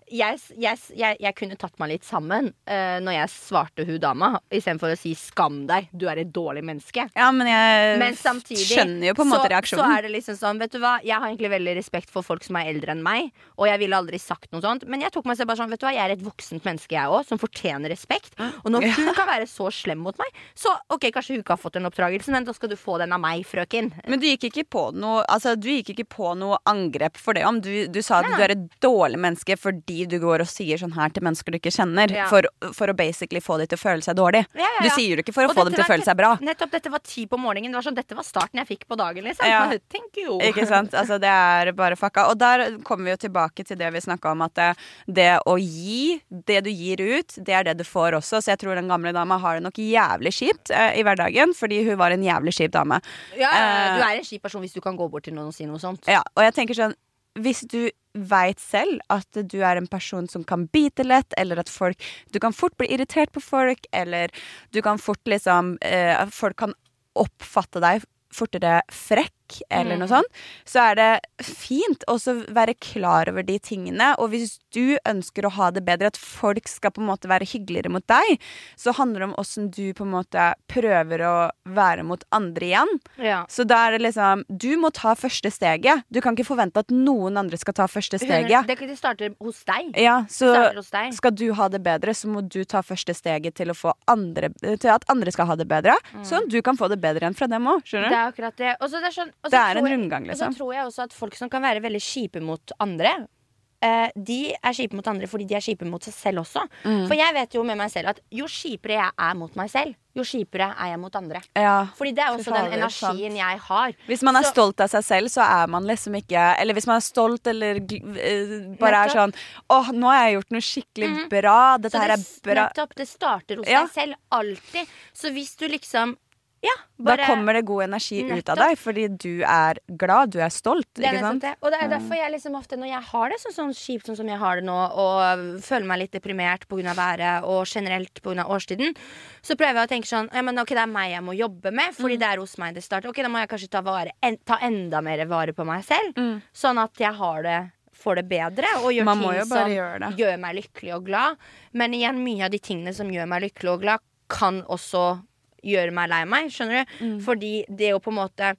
jeg, jeg, jeg, jeg kunne tatt meg litt sammen uh, når jeg svarte hun dama, i stedet for å si skam deg, du er et dårlig menneske. Ja, men jeg men samtidig, skjønner jo på en måte så, reaksjonen. Så er det liksom sånn, vet du hva, jeg har egentlig veldig respekt for folk som er eldre enn meg, og jeg ville aldri sagt noe sånt, men jeg tok meg selv bare sånn, vet du hva, jeg er et voksent menneske jeg også, som fortjener respekt, og når hun kan være så slem mot meg, så ok, kanskje hun ikke har fått en oppdragelse, men da skal du få den av meg, frøken. Men du gikk ikke på noe, altså du gikk ikke på noe angrep for det om du, du sa at du er et dårlig menneske fordi du går og sier sånn her til mennesker du ikke kjenner, ja. for, for å basically få dem til å føle seg dårlig. Ja, ja, ja. Du sier det ikke for å og få dem til å føle seg bra. Nettopp, dette var ti på morgenen, det var sånn, dette var starten jeg fikk på dagen, liksom. Ja. Thank you. Ikke sant? Altså det er bare fucka. Og der kommer vi jo tilbake til det vi snakket om, at det, det å gi, det du gir ut, det er det du får også. Så jeg tror den gamle dama har det nok jævlig kjipt eh, i hverdagen, fordi hun var en jævlig kjip dame. Ja, Eh, du er en kjip person hvis du kan gå bort til noen og si noe sånt. Ja, og jeg tenker sånn, hvis du vet selv at du er en person som kan bite lett, eller at folk, du kan fort bli irritert på folk, eller du kan fort liksom, eh, folk kan oppfatte deg fortere frekk, eller Mm. noe sånt, så er det fint også være klar over de tingene, og hvis du ønsker å ha det bedre, at folk skal på en måte være hyggeligere mot deg, så handler det om hvordan du på en måte prøver å være mot andre igjen. Ja. Så da er det liksom, du må ta første steget. Du kan ikke forvente at noen andre skal ta første steget. Det, det starter hos deg. Ja, så Det starter hos deg. skal du ha det bedre, så må du ta første steget til å få andre, til at andre skal ha det bedre, sånn at du kan få det bedre enn fra dem også, skjønner Det du? er akkurat det. Og så det er, sånn, og så Det er en tror jeg- rundgang, liksom. Og så tror jeg også at folk som kan være veldig kjipe mot andre, eh, de er kjipe mot andre fordi de er kjipe mot seg selv også. Mm. For jeg vet jo med meg selv at jo kjipere jeg er mot meg selv, jo kjipere er jeg mot andre. Ja. Fordi det er også Fy fader, den energien sant. jeg har. Hvis man er Så- stolt av seg selv, så er man liksom ikke, eller hvis man er stolt eller gl- eh, bare er Nettopp. sånn, åh, nå har jeg gjort noe skikkelig Mhm. bra, dette Så her det, er bra. nettopp, det starter hos Ja. deg selv, alltid. Så hvis du liksom Ja, Da bare kommer det god energi ut av Nettopp. deg, fordi du er glad, du er stolt, Det er ikke nettopp sant? det. Og det er derfor jeg liksom ofte, når jeg har det sånn, sånn kjipt sånn som jeg har det nå, og føler meg litt deprimert pga. været og generelt pga. årstiden, så prøver jeg å tenke sånn ja, men ok, det er meg jeg må jobbe med, fordi Mm. det er hos meg det starter. Ok, da må jeg kanskje ta, vare, en, ta enda mer vare på meg selv, Mm. sånn at jeg har det får det bedre og gjør Man må ting jo bare som gjøre det. gjør meg lykkelig og glad. Men igjen, mye av de tingene som gjør meg lykkelig og glad, kan også gjøre meg lei meg, skjønner du? Mm. Fordi det å på en måte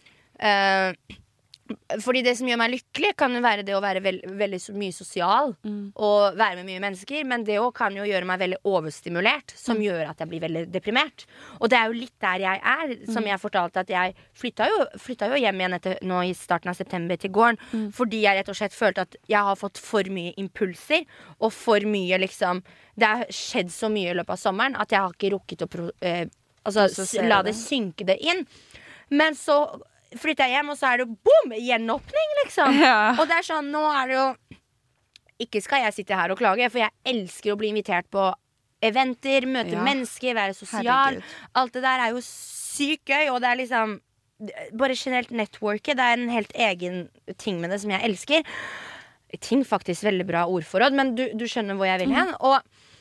eh, Fordi det som gjør meg lykkelig, kan jo være det å være veld, veldig so- mye sosial Mm. og være med mye mennesker, men det òg kan jo gjøre meg veldig overstimulert, som Mm. gjør at jeg blir veldig deprimert. Og det er jo litt der jeg er, som Mm. jeg fortalte, at jeg flytta jo, flytta jo hjem igjen etter, nå i starten av september til gården, Mm. fordi jeg rett og slett følte at jeg har fått for mye impulser, og for mye liksom Det har skjedd så mye i løpet av sommeren at jeg har ikke rukket å pro, eh, altså, s- Prosessere la det. det synke det inn. Men så flytter jeg hjem, og så er det boom! Gjenåpning, liksom. Ja. Og det er sånn, nå er det jo Ikke skal jeg sitte her og klage, for jeg elsker å bli invitert på eventer, møte Ja. mennesker, være sosial. Herregud. Alt det der er jo sykt gøy, og det er liksom bare generelt networket. Det er en helt egen ting med det som jeg elsker. Ting faktisk veldig bra ordforråd, men du, du skjønner hvor jeg vil hen. Og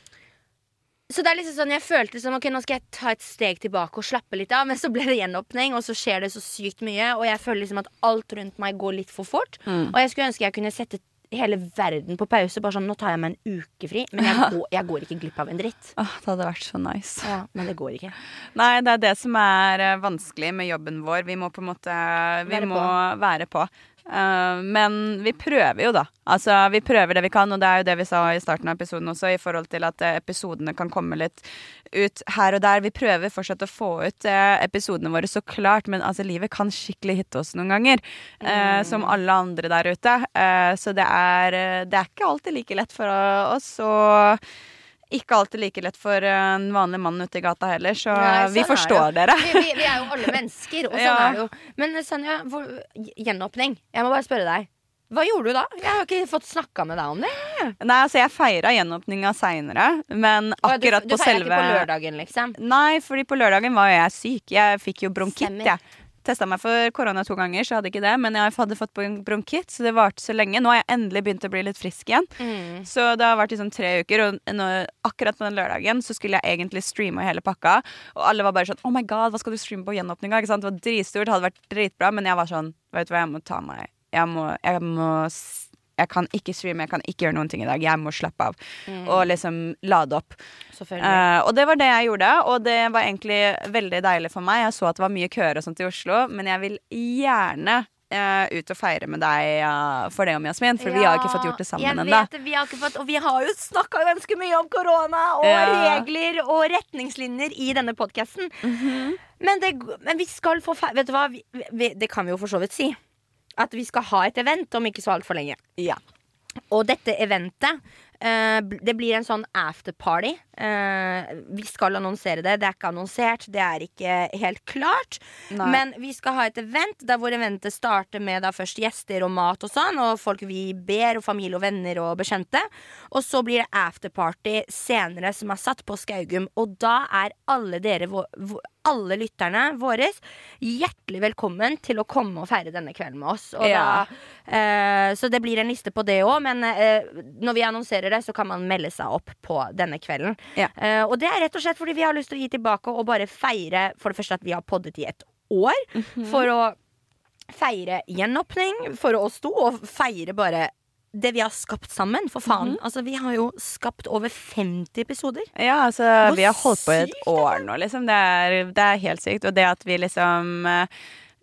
så det er liksom sånn, jeg følte som, ok, nå skal jeg ta et steg tilbake og slappe litt av, men så ble det gjenåpning, og så skjer det så sykt mye, og jeg føler liksom at alt rundt meg går litt for fort. Mm. Og jeg skulle ønske jeg kunne sette hele verden på pause, bare sånn, nå tar jeg meg en uke fri, men jeg, går, jeg går ikke glipp av en dritt. Åh, det hadde vært så nice. Ja, men det går ikke. Nei, det er det som er eh, vanskelig med jobben vår. Vi må på en måte Vi Være må på. være på. Eh, men vi prøver jo, da. Altså, vi prøver det vi kan, og det er jo det vi sa i starten av episoden også, i forhold til at eh, episodene kan komme litt ut her og der. Vi prøver fortsatt å få ut eh, episodene våre, så klart, men altså, livet kan skikkelig hitte oss noen ganger. eh, Som alle andre der ute. Eh, så det er, eh, det er ikke alltid like lett for oss, og ikke alltid like lett for en vanlig mann ute i gata heller, så Nei, vi sånn er forstår det jo. dere. Vi, vi, vi er jo alle mennesker, og sånn Ja. er det jo. Men Sanja, hvor, gjenåpning. Jeg må bare spørre deg. Hva gjorde du da? Jeg har ikke fått snakka med deg om det. Nei, altså jeg feira gjenåpninga seinere, men Å, du, akkurat du på feirer selve ikke på lørdagen, liksom? Nei, fordi på lørdagen var jo jeg syk. Jeg fikk jo bronkitt, Stemmer. jeg. Testa meg for korona to ganger, så jeg hadde ikke det. Men jeg hadde fått bronkitt, så det varte så lenge. Nå har jeg endelig begynt å bli litt frisk igjen. Mm. Så det har vært i sånn tre uker. Og nå, akkurat på den lørdagen så skulle jeg egentlig streame hele pakka. Og alle var bare sånn oh my god, hva skal du streame på gjenåpninga? Ikke sant? Det var dritstort, det hadde vært dritbra. Men jeg var sånn, vet du hva, jeg må ta meg Jeg må, jeg må jeg kan ikke streame, jeg kan ikke gjøre noen ting i dag. Jeg må slappe av mm. og liksom lade opp. Uh, og det var det jeg gjorde, og det var egentlig veldig deilig for meg. Jeg så at det var mye køer og sånt i Oslo, men jeg vil gjerne uh, ut og feire med deg uh, for det om Jasmin, for ja, vi har ikke fått gjort det sammen enda. Jeg vet det, vi har ikke fått, og vi har jo snakket ganske mye om korona og ja. regler og retningslinjer i denne podcasten. Mm-hmm. Men, det, men vi skal få feire, vet du hva, vi, vi, det kan vi jo for så vidt si. At vi skal ha et event om ikke så alt for lenge. Ja. Og dette eventet uh, det blir en sånn afterparty. uh, Vi skal annonsere det. Det er ikke annonsert, det er ikke helt klart. Nei. Men vi skal ha et event der hvor eventet starter med da først gjester og mat og sånn, og folk vi ber, og familie og venner og bekjente. Og så blir det afterparty senere som er satt på Skaugum. Og da er alle dere alle lytterne våre hjertelig velkommen til å komme og feire denne kvelden med oss. Og ja. da, eh, så det blir en liste på det også. Men eh, når vi annonserer det, så kan man melde seg opp på denne kvelden. Ja. Eh, og det er rett og slett fordi vi har lyst til å gi tilbake og bare feire for det første at vi har poddet i et år. Mm-hmm. For å feire gjenåpning, for å stå og feire bare det vi har skapt sammen, for faen. Mm-hmm. Altså, vi har jo skapt over femti episoder. Ja, altså, Hvor vi har holdt på et år nå, liksom. Det er, det er helt sykt. Og det at vi liksom uh,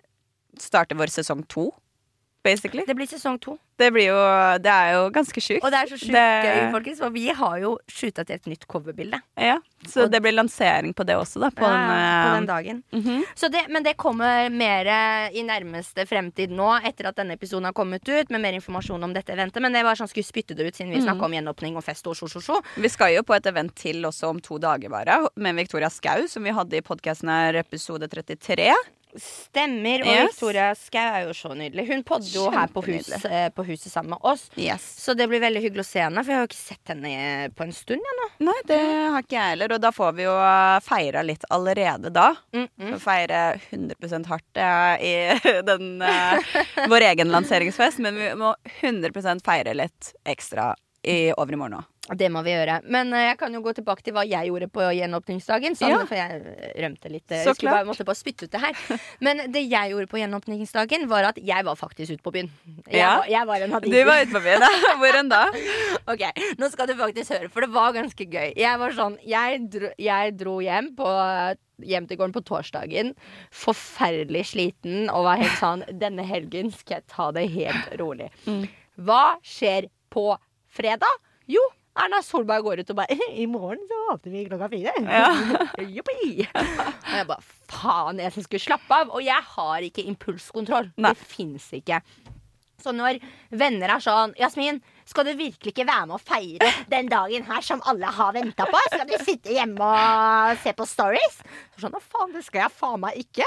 starter vår sesong to, basically. Det blir sesong to. Det blir jo, det er jo ganske sykt. Og det er så sykt det... gøy, folkens. For vi har jo skjutet til et nytt coverbilde. Ja, så og... det blir lansering på det også, da. På, ja, den, uh... på den dagen. Mm-hmm. Så det, men det kommer mer i nærmeste fremtid nå, etter at denne episoden har kommet ut, med mer informasjon om dette eventet. Men det var sånn, skulle spytte det ut, siden vi mm. snakket om gjenåpning og fest og så, så, så. Vi skal jo på et event til også om to dager bare, med Victoria Skau, som vi hadde i podcasten her, episode trettitre. Stemmer, og yes. Victoria Skau er jo så nydelig. Hun podder jo her på, hus, eh, på huset sammen med oss. Yes. Så det blir veldig hyggelig å se henne, for jeg har jo ikke sett henne på en stund ja, nå. Nei, det har ikke jeg heller, og da får vi jo feire litt allerede da. Mm-mm. Feire hundre prosent hardt ja, i den, uh, vår egen lanseringsfest, men vi må hundre prosent feire litt ekstra i over i morgen nå. Det må vi gjøre. Men uh, jeg kan jo gå tilbake til hva jeg gjorde på gjenåpningsdagen. Sånn, ja. For jeg rømte litt. Jeg Så skulle bare, måtte bare spytte ut det her. Men det jeg gjorde på gjenåpningsdagen, var at jeg var faktisk ute på byen. Jeg, ja. var, jeg var en Du var ute på byen, da. Hvor enn da? Ok, nå skal du faktisk høre, for det var ganske gøy. Jeg var sånn, jeg dro, jeg dro hjem på hjem til gården på torsdagen, forferdelig sliten, og var helt sånn, denne helgen skal jeg ta det helt rolig. Mm. Hva skjer på fredag? Jo, Erna Solberg går ut og bare i morgen så åpner vi klokka fire. Ja. Joppi! Og jeg bare, faen, jeg som skulle slappe av. Og jeg har ikke impulskontroll. Nei. Det finnes ikke. Så når venner er sånn, Jasmin, skal du virkelig ikke være med å feire den dagen her som alle har ventet på? Skal du sitte hjemme og se på stories? Sånn, faen, det skal jeg faen meg ikke.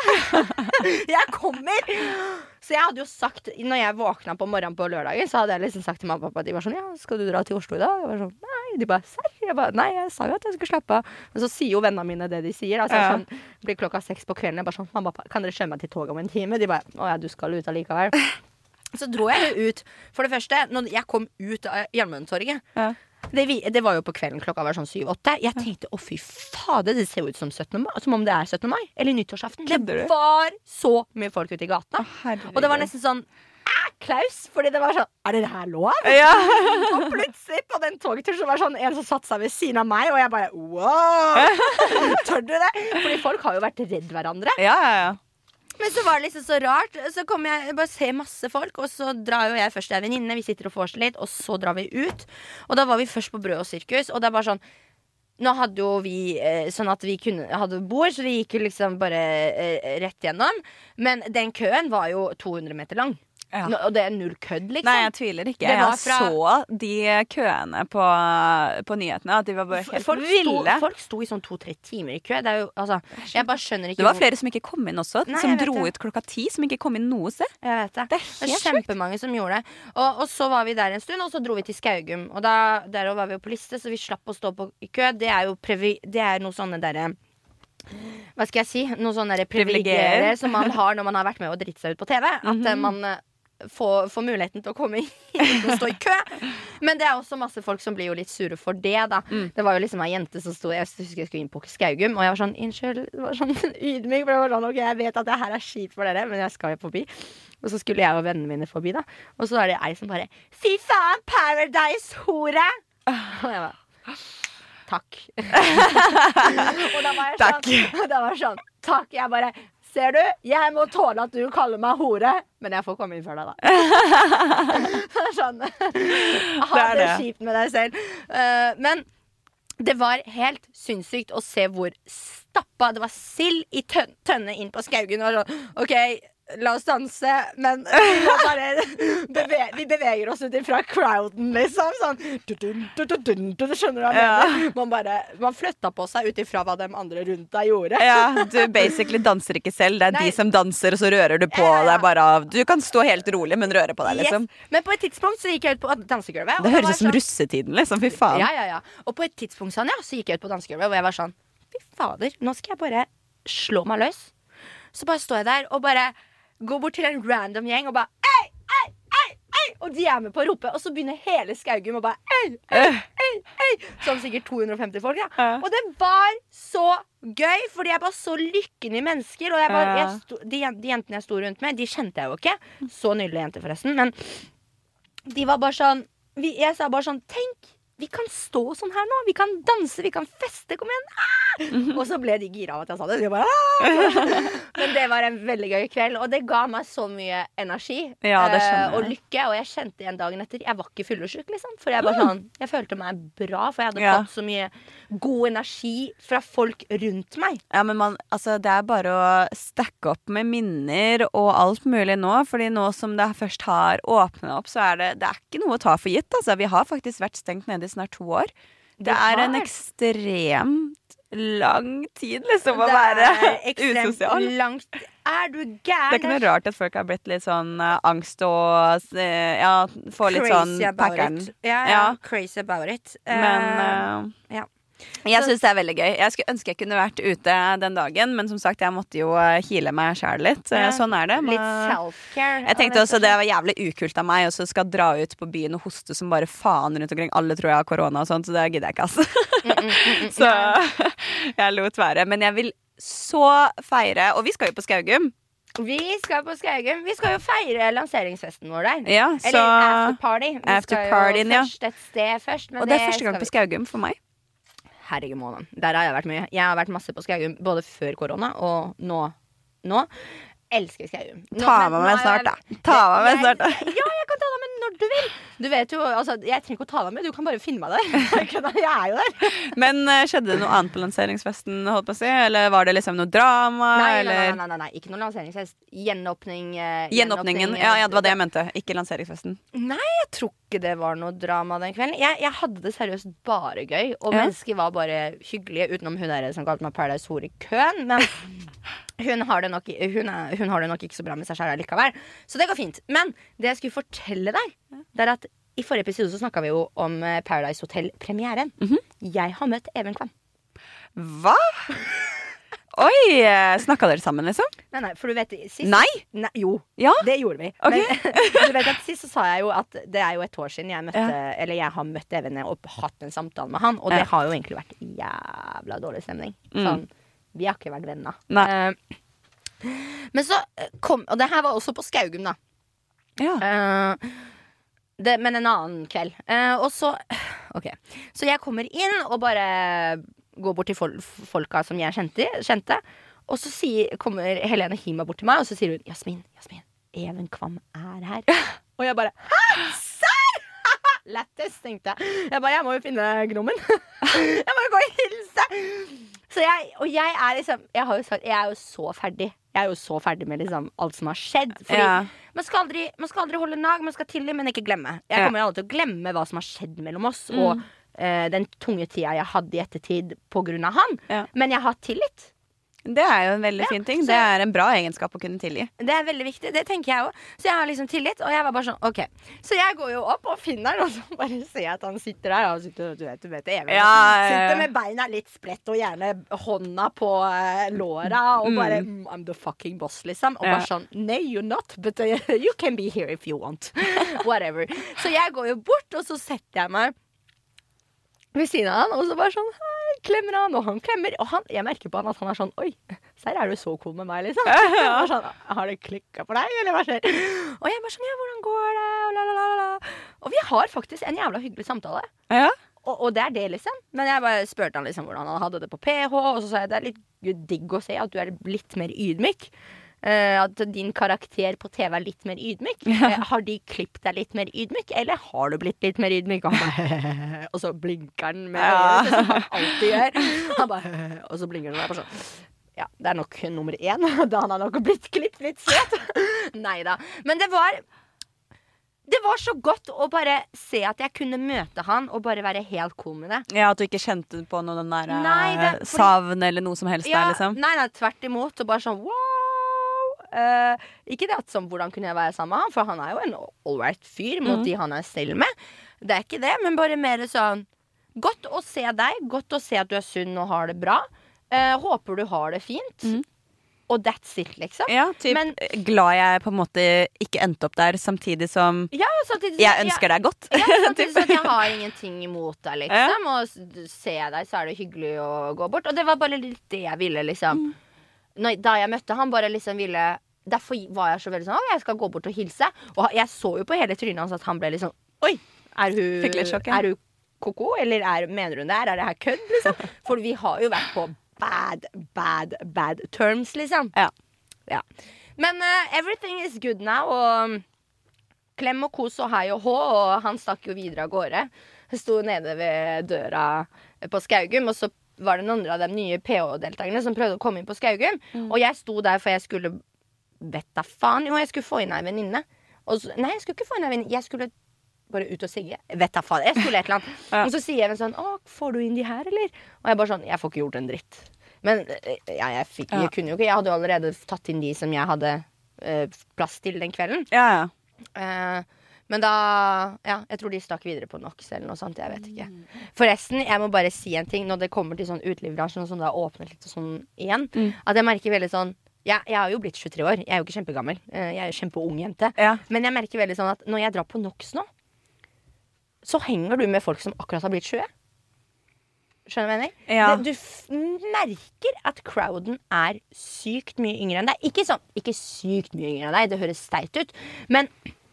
Jeg kommer. Så jeg hadde jo sagt, når jeg våkna på morgenen på lørdagen, så hadde jeg liksom sagt til mamma og pappa, de var sånn, ja, skal du dra til Oslo i dag? Jeg var sånn, nei, de bare, serr? Jeg bare, nei, jeg sa jo at jeg skulle slappe av. Men så sier jo vennene mine det de sier. Altså, ja. Sånn, blir klokka seks på kvelden, jeg bare sånn, mamma, kan dere kjøre meg til toget om en time? De bare, å ja, du skal ut allikevel. Så dro jeg jo ut. For det første, når jeg kom ut av Jernbanetorget, ja. det, det var jo på kvelden, klokka var sånn syv-åtte. Jeg tenkte, å fy fader, det ser ut som syttende mai, som om det er syttende mai, eller nyttårsaften. Det var så mye folk ute i gata. Å, og det var nesten sånn, æ, Klaus, fordi det var sånn, er det det her lov? Ja. Og plutselig på den togturen så var sånn, en som satt seg ved siden av meg, og jeg bare, wow! Tør du det? Fordi folk har jo vært redd hverandre. Ja, ja, ja. Men så var det liksom så rart. Så kom jeg bare se masse folk, og så drar jo jeg først til en venninne. Vi sitter og får seg litt, og så drar vi ut. Og da var vi først på Brød og Sirkus, og det er bare sånn, nå hadde jo vi eh, sånn at vi kunne, hadde bord, så vi gikk jo liksom bare eh, rett gjennom. Men den køen var jo to hundre meter lang. Ja. Nå, og det er null kødd, liksom. Nei, jeg tviler ikke. Jeg fra... så de køene på, på nyhetene, at de var bare helt folk ville. Sto, folk sto i sånn to-tre timer i kø. Det er jo, altså, jeg bare skjønner ikke. Det var flere som ikke kom inn også, Nei, som dro ut klokka ti, som ikke kom inn noe sted. Jeg vet det. Det er, det er kjempemange som gjorde det. Og, og så var vi der en stund, og så dro vi til Skaugum. Og da, der var vi jo på liste, så vi slapp å stå på i kø. Det er jo previ, det er noe sånne derre hva skal jeg si? Noe sånne privilegier som man har når man har vært med og dritt seg ut på T V. At mm-hmm. man Få, få muligheten til å komme inn og stå i kø. Men det er også masse folk som blir jo litt sure for det da. mm. Det var jo liksom en jente som stod, jeg husker jeg skulle inn på Skaugum, og jeg var sånn, unnskyld, det var sånn ydmyk, for det var sånn, ok, jeg vet at det her er skit for dere, men jeg skal jo forbi. Og så skulle jeg og vennene mine forbi da. Og så er det jeg som bare fy faen, Paradise-hore! Og jeg bare takk. Og da var jeg Takk. sånn, da var jeg sånn takk, jeg bare ser du, jeg må tåle at du kaller meg hore, men jeg får komme inn før deg da. Sånn, ha det, det kjipt med deg selv. Uh, men det var helt sinnssykt å se hvor stappa det var sild i tøn tønne inn på Skaugen. Og sånn, ok, la oss danse, men vi må bare beve vi beveger oss ut ifra crowden, liksom. Sånn, du-dun, du-dun, du skjønner du hva jeg mener? Man bare, man flytta på seg ut ifra hva de andre rundt deg gjorde. Ja, du basically danser ikke selv. Det er Nei. de som danser, og så rører du på. Ja, ja. Det er bare, du kan stå helt rolig, men røre på deg, liksom. Yes. Men på et tidspunkt så gikk jeg ut på dansegulvet. Det høres ut som sånn, russetiden, liksom. Fy faen. ja, ja, ja. Og på et tidspunkt sånn, ja, så gikk jeg ut på dansegulvet, og jeg var sånn, fy fader, nå skal jeg bare slå meg løs. Så bare står jeg der, og bare gå bort til en random gjeng og bare ei, ei, ei, ei, og de er med på å rope, og så begynner hele Skaugum og bare ei, ei, ei, ei, sånn sikkert to hundre og femti folk, ja. Uh. Og det var så gøy, fordi jeg bare så lykken i mennesker, og jeg bare, jeg sto, de, de jentene jeg sto rundt med, de kjente jeg jo ikke, så nydelige jenter forresten, men de var bare sånn, vi, jeg sa bare sånn, tenk, vi kan stå sånn her nå, vi kan danse, vi kan feste, kom igjen, ah! Og så ble de gira av at jeg sa det, så jeg bare, ah! Men det var en veldig gøy kveld, og det ga meg så mye energi Ja, det skjønner jeg. eh, og lykke, og jeg kjente igjen dagen etter, jeg var ikke fyllesyk liksom, for jeg var sånn, jeg følte meg bra, for jeg hadde Ja. fått så mye god energi fra folk rundt meg. Ja, men man, altså, det er bare å stacke opp med minner og alt mulig nå, fordi nå som det først har åpnet opp, så er det, det er ikke noe å ta for gitt, altså. Vi har faktisk vært stengt nede i snart to år. Det, Det er en har. ekstremt lang tid, liksom, å Det være er ekstremt usosial. langt. Er du gæren? Det er ikke noe rart at folk har blitt litt sånn uh, angst og uh, ja, får litt sånn Crazy about packeren. it. Ja, ja, Ja. crazy about it. Men Eh, uh, ja. jeg Så- syns det er veldig gøy. Jeg skulle ønske jeg kunne vært ute den dagen, men som sagt, jeg måtte jo uh, heale meg sjæl litt. Uh, Ja, Sånn er det. Litt Men- self-care. Jeg tenkte også det var jævlig ukult av meg, og så skal dra ut på byen og hoste som bare faen rundt omkring. Alle tror jeg har korona og sånt, så det gidder jeg ikke, altså. Så jeg lot være. Men jeg vil så feire, og vi skal jo på Skaugum. Vi skal på Skaugum. Vi skal jo feire lanseringsfesten vår der. Ja, Eller så afterparty. Vi skal Afterpartyen, jo ja. først et sted først. Men Og det er første skal gang på vi- Skaugum for meg. Herregud måneden. Der har jeg vært mye. Jeg har vært masse på Skaugum både før korona og nå. nå. Elsker Skaugum. Nå- Ta men meg nå med er snart, jeg- da. Ta meg med Jeg- snart, da. Ja, jeg kan ta deg med når du vil. Du vet jo, altså, Jeg trenger ikke å ta deg med, du kan bare finne meg der. Jeg er jo der. Men uh, skjedde det noe annet på lanseringsfesten, holdt på å si? Eller var det liksom noe drama? Nei, nei, eller? nei, nei, nei, nei. Ikke noe lanseringsfest. Gjenåpning. eh, Gjenåpningen. gjenåpning, Ja, eh, ja, det var det jeg mente. Ikke lanseringsfesten. Nei, jeg tror ikke det var noe drama den kvelden. Jeg, jeg hadde det seriøst bare gøy, og Ja. mennesker var bare hyggelige, utenom hun der som kalte meg Paradise Hore i køen. Men hun har, det nok, hun, er, hun har det nok ikke så bra med seg selv likevel. Så det går fint. Men det jeg skulle fortelle deg, det er at i forrige episode så snakka vi jo om eh, Paradise Hotel-premieren. Mhm. Jeg har møtt Even Kvam. Hva? Oi! Snakka dere sammen, liksom? Nei, nei, for du vet sist, Nei? nei Jo, Ja? det gjorde vi. Ok. Men du vet at sist så sa jeg jo at det er jo et år siden jeg møtte Eller jeg har møtt Even og hatt en samtale med han, og det Ja. har jo egentlig vært jævla dårlig stemning. Mm. Sånn, vi har ikke vært venner. Nei. Eh, men så kom Og det her var også på Skaugum, da. Ja. Eh, det, men en annen kveld. Eh, og så Ok. Så jeg kommer inn og bare går bort til fol folka som jeg kjente, kjente. Og så sier, kommer Helene Hima bort til meg, og så sier hun Jasmin, Jasmin, Even Kvam er her. Og jeg bare hæ? Serr? Lættis, tenkte jeg. Jeg bare, jeg må jo finne gnommen. Jeg må jo gå og hilse. Så jeg, og jeg er liksom Jeg har jo sagt, jeg er jo så ferdig. Jeg er jo så ferdig med liksom alt som har skjedd. Fordi Ja. man, skal aldri, man skal aldri holde nag, man skal tilgi, men ikke glemme. Jeg Ja. kommer aldri til å glemme hva som har skjedd mellom oss, og eh, den tunge tida jeg hadde i ettertid på grunn av han. Ja. Men jeg har tillit. Det er jo en veldig Ja, fin ting. så- Det er en bra egenskap å kunne tilgi. Det er veldig viktig, det tenker jeg også. Så jeg har liksom tillit, og jeg var bare sånn, ok. Så jeg går jo opp og finner han, og så bare ser jeg at han sitter der, og sitter, du vet, du vet det, Even. Ja, ja, ja. Sitter med beina litt spredt, og gjerne hånda på uh, låra, og bare, mm, I'm the fucking boss, liksom. Og Ja. bare sånn, no, you're not, but uh, you can be here if you want. Whatever. Så jeg går jo bort, og så setter jeg meg ved siden av han, og så bare sånn, hei, klemmer han, og han klemmer, og han, jeg merker på han at han er sånn, oi, ser er du så cool med meg, liksom. Jeg var sånn, har det klikket for deg, eller hva skjer? Og jeg bare sånn, ja, hvordan går det? Og, lalalala. Og vi har faktisk en jævla hyggelig samtale. Ja. Og, og det er det, liksom. Men jeg bare spurte han liksom hvordan han hadde det på P H, og så sa jeg, det er litt digg å se at du er litt mer ydmyk. Uh, at din karakter på T V er litt mer ydmyk. Uh, har de klippet deg litt mer ydmyk, eller har du blitt litt mer ydmyk? Og, han bare, og så blinker han med øynene, som han alltid gjør. Han bare, og så blinker han og jeg bare sånn. Ja, det er nok nummer én. Da han har nok blitt klippet litt søt. Neida. Men det var Det var så godt å bare se at jeg kunne møte han og bare være helt cool med det. Ja, at du ikke kjente på noen den der nei, det, fordi, savn eller noe som helst ja, der, liksom. Nei, nei, tvert imot. Og bare sånn, wow! Uh, ikke det at sånn, hvordan kunne jeg være sammen med han, for han er jo en all-right fyr mot mm. de han er selv med. Det er ikke det, men bare mer sånn godt å se deg, godt å se at du er sunn og har det bra. Uh, håper du har det fint. Mm. Og that's it, liksom. Ja, typ men, glad jeg på en måte ikke endte opp der, samtidig som ja, samtidig, jeg ønsker ja, deg godt. Ja, samtidig som jeg har ingenting imot deg, liksom. Ja. Og ser jeg deg, så er det hyggelig å gå bort. Og det var bare litt det jeg ville, liksom. Mm. Når, da jeg møtte han, bare liksom ville derfor var jeg så veldig sånn, å, jeg skal gå bort og hilse. Og jeg så jo på hele trynet hans at han ble litt sånn, oi, er hun, fikk litt sjokk, ja. Er hun koko, eller er, mener hun det her? Er det her kødd, liksom? For vi har jo vært på bad, bad, bad terms, liksom. Ja. Ja. Men uh, everything is good now, og klem og kos og hei og hå, og han stakk jo videre av gårde. Jeg sto nede ved døra på Skaugum, og så var det noen andre av de nye P H-deltakerne som prøvde å komme inn på Skaugum. Mm. Og jeg sto der, for jeg skulle, vet da faen, jo, jeg skulle få inn ei venninne. Og så, nei, jeg skulle ikke få inn ei venninne, jeg skulle bare ut og sigge. Vet da faen, jeg skulle et eller annet. Ja. Og så sier jeg sånn, å, får du inn de her, eller? Og jeg bare sånn, jeg får ikke gjort en dritt. Men ja, jeg, fikk, jeg kunne jo ikke, jeg hadde jo allerede tatt inn de som jeg hadde uh, plass til den kvelden. Ja, ja. Uh, men da, ja, jeg tror de stakk videre på Nox eller noe sånt, jeg vet ikke. Forresten, jeg må bare si en ting, når det kommer til sånn utelivsbransjen og sånn, det har åpnet litt og sånn igjen, mm. at jeg merker veldig sånn, ja, jeg har jo blitt tjuetre år, jeg er jo ikke kjempegammel, jeg er jo kjempeung jente, ja. Men jeg merker veldig sånn at når jeg drar på Nox nå, så henger du med folk som akkurat har blitt tjue. Skjønner du hva jeg mener? Ja. Det, du f- merker at crowden er sykt mye yngre enn deg. Ikke sånn, ikke sykt mye yngre enn deg, det høres steit ut, men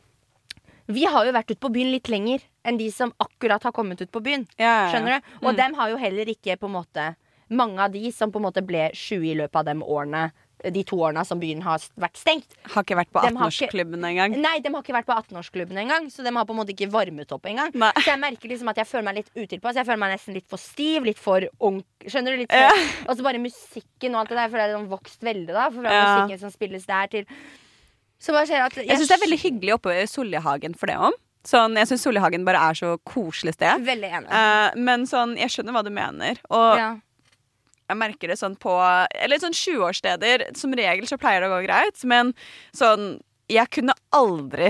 vi har jo vært ute på byen litt lenger enn de som akkurat har kommet ut på byen. Ja, ja, ja. Skjønner du? Og mm. dem har jo heller ikke på en måte, mange av de som på en måte ble tjue i løpet av de årene, de to årene som byen har vært stengt. Har ikke vært på attenårsklubben engang. Nei, de har ikke vært på attenårsklubben engang, så de har på en måte ikke varmet opp engang. Nei. Så jeg merker liksom at jeg føler meg litt utilpass. Jeg føler meg nesten litt for stiv, litt for ung. Skjønner du? Litt for, ja. Og så bare musikken og alt det der, for det er sånn vokst veldig da, for ja. Musikken som spilles der til. Så bare ser jeg at jeg, jeg synes det er veldig hyggelig oppe i Sollihagen for det om. Sånn, jeg synes Sollihagen bare er så koselig sted. Veldig enig. Uh, men sånn, jeg skjønner hva du mener. Og ja. Jeg merker det sånn på, eller sånn tjue-årssteder, som regel så pleier det å gå greit, men sånn, jeg kunne aldri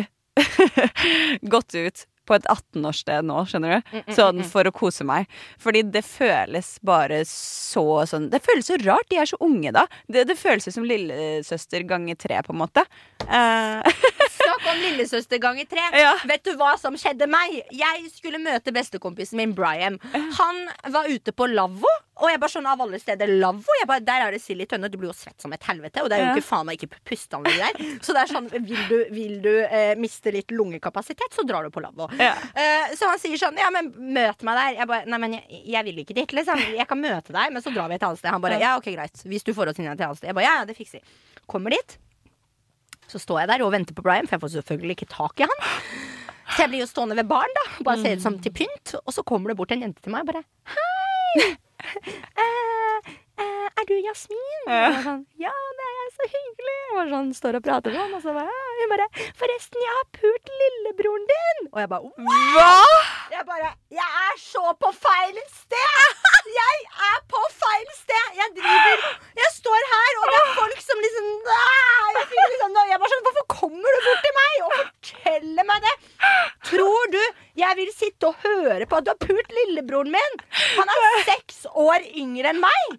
gått ut på et attenårssted nå, skjønner du? Sånn for å kose meg. Fordi det føles bare så sånn, det føles så rart, de er så unge da. Det, det føles som lillesøster ganger tre, på en måte. Uh. Snakk om lillesøster ganger tre. Ja. Vet du hva som skjedde meg? Jeg skulle møte bestekompisen min, Brian. Han var ute på lavvo, og jeg bare sånn av alle steder lavvo. Jeg bare, der er det sild i tønne, du blir jo svett som et helvete, og det er jo ja. Ikke faen meg ikke pustanlegg der. Så det er sånn, vil du, vil du eh, miste litt lungekapasitet, så drar du på lavvo. Ja. Uh, så han sier sånn, ja, men møt meg der. Jeg bare, nei, men jeg, jeg vil ikke dit, liksom. Jeg kan møte deg, men så drar vi et annet sted. Han bare, ja, ok, greit. Hvis du får oss inn til et annet sted. Jeg bare, ja, det fikser vi. Kommer dit. Så står jeg der og venter på Brian, for jeg får selvfølgelig ikke tak i han. Så jeg blir jo stående ved baren da, bare ser ut som til pynt. Og så kommer det bort en jente til meg og bare, hei! Uh, uh, er du Jasmin? Ja. Og sånn, ja, det er jeg, så hyggelig. Og sånn, står og prater med han, og så bare, jeg bare, forresten, jeg har pult lillebroren din. Og jeg bare, hva? Jeg bare, jeg er så på feil sted. Jeg er på feil sted. Jeg driver, jeg står her, og det er folk som liksom, jeg fikk liksom, jeg bare sånn, hvorfor kommer du bort til meg og forteller meg det? Tror du jeg vil sitte og høre på at du har pult lillebroren min? Han er seks år yngre enn meg.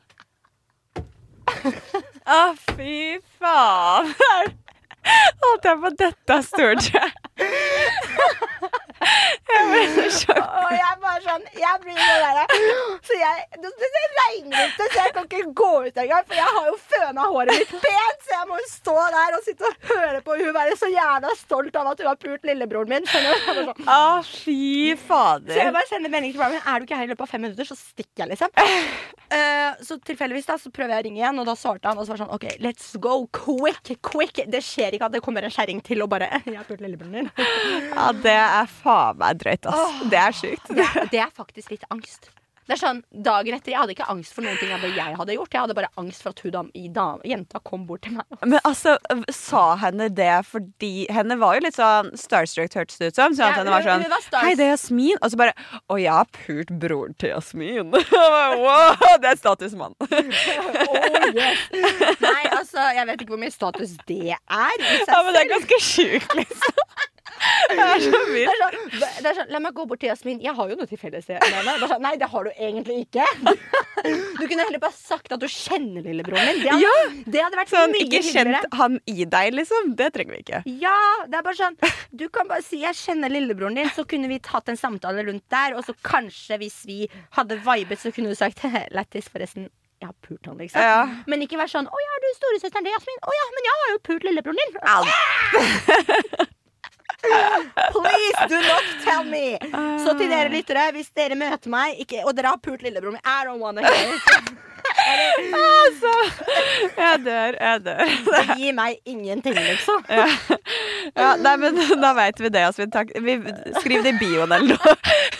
Å, oh, fy faen. Holdt jeg på dette stort. Jeg ble så sjokk. Og jeg bare sånn, jeg blir det der. Så jeg, det, det regner ute, så jeg kan ikke gå ut en gang, for jeg har jo føna håret mitt pent, så jeg må jo stå der og sitte og høre på hun være så jævla stolt av at hun har pult lillebroren min. Sånn. Ah, fy fader. Så jeg bare sender melding til meg, men er du ikke her i løpet av fem minutter, så stikker jeg liksom. Uh, så tilfeldigvis da, så prøver jeg å ringe igjen, og da svarte han, og så var sånn, ok, let's go, quick, quick. Det skjer ikke at det kommer en skjæring til og bare, jeg har pult lillebroren din. Ja, det er faen meg drøyt, ass. Oh, det er sykt. Det, det er faktisk litt angst. Det er sånn, dagen etter, jeg hadde ikke angst for noen ting jeg, jeg hadde gjort. Jeg hadde bare angst for at hun da, i da, jenta kom bort til meg. Men altså, sa henne det fordi henne var jo litt sånn starstruck, hørtes det ut som. Så ja, henne var sånn, var hei, det er Jasmin. Og så bare, å, jeg har pult broren til Jasmin. Wow, det er statusmann. Oh, yes. Nei, altså, jeg vet ikke hvor mye status det er. Ja, men det er ganske sjukt, liksom. Det er så vilt. Det er sånn, det er sånn, la meg gå bort til Jasmin. Jeg har jo noe til felles med henne. Sånn, nei, det har du egentlig ikke. Du kunne heller bare sagt at du kjenner lillebroren min. Det hadde, ja. det hadde vært sånn, mye ikke hyggeligere. Kjent han i deg, liksom. Det trenger vi ikke. Ja, det er bare sånn, du kan bare si jeg kjenner lillebroren din, så kunne vi tatt en samtale rundt der, og så kanskje hvis vi hadde vibet, så kunne du sagt lættis forresten. Jeg har pult han, liksom. Ja. Men ikke vær sånn, å ja, du er storesøsteren til Jasmin. Å ja, men jeg har jo pult lillebroren din. Ah! Please do not tell me. Så til dere lyttere, hvis dere møter meg ikke, og dere har pult lillebroren min, I don't wanna hear it. Altså, jeg dør, jeg dør. Det gir meg ingenting, liksom. Ja, ja nei, men da vet vi det, Jasmin. Takk. Vi, skriv det i bioen eller noe.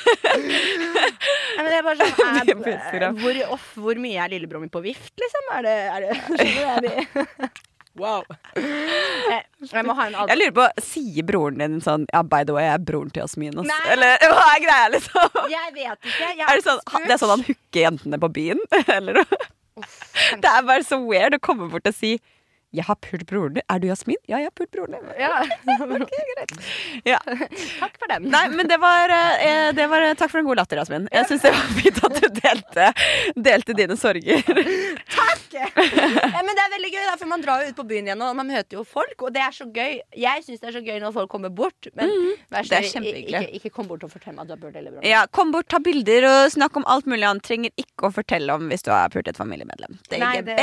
Nei, men det er bare sånn er, hvor, off, hvor mye er lillebroren min på vift, liksom? Er det, er det, skjønner jeg? Wow. Jeg, jeg må ha en Jeg lurer på, sier broren din sånn, ja, by the way, jeg er broren til Jasmin, altså. Eller, hva er greia, liksom? Jeg vet ikke. Jeg er det, sånn, det er sånn han hooker jentene på byen, eller? Uff, det er bare så weird å komme bort og si, jeg har pult broren din. Er du Jasmin? Ja, jeg har pult broren din. Ja. Ok, greit. Ja. Takk for den. Nei, men det var, eh, det var takk for en god latter, Jasmin. Jeg synes det var fint at du delte, delte dine sorger. Takk! Ja, men det er veldig gøy, da, for man drar jo ut på byen igjen, og man møter jo folk, og det er så gøy. Jeg synes det er så gøy når folk kommer bort, men mm, vær så, det er kjempehyggelig. Ikke, ikke kom bort og fortell meg at du har pult eller bra. Ja, kom bort, ta bilder og snakk om alt mulig. Han trenger ikke å fortelle om hvis du har pult et familiemedlem. Det er Nei, ikke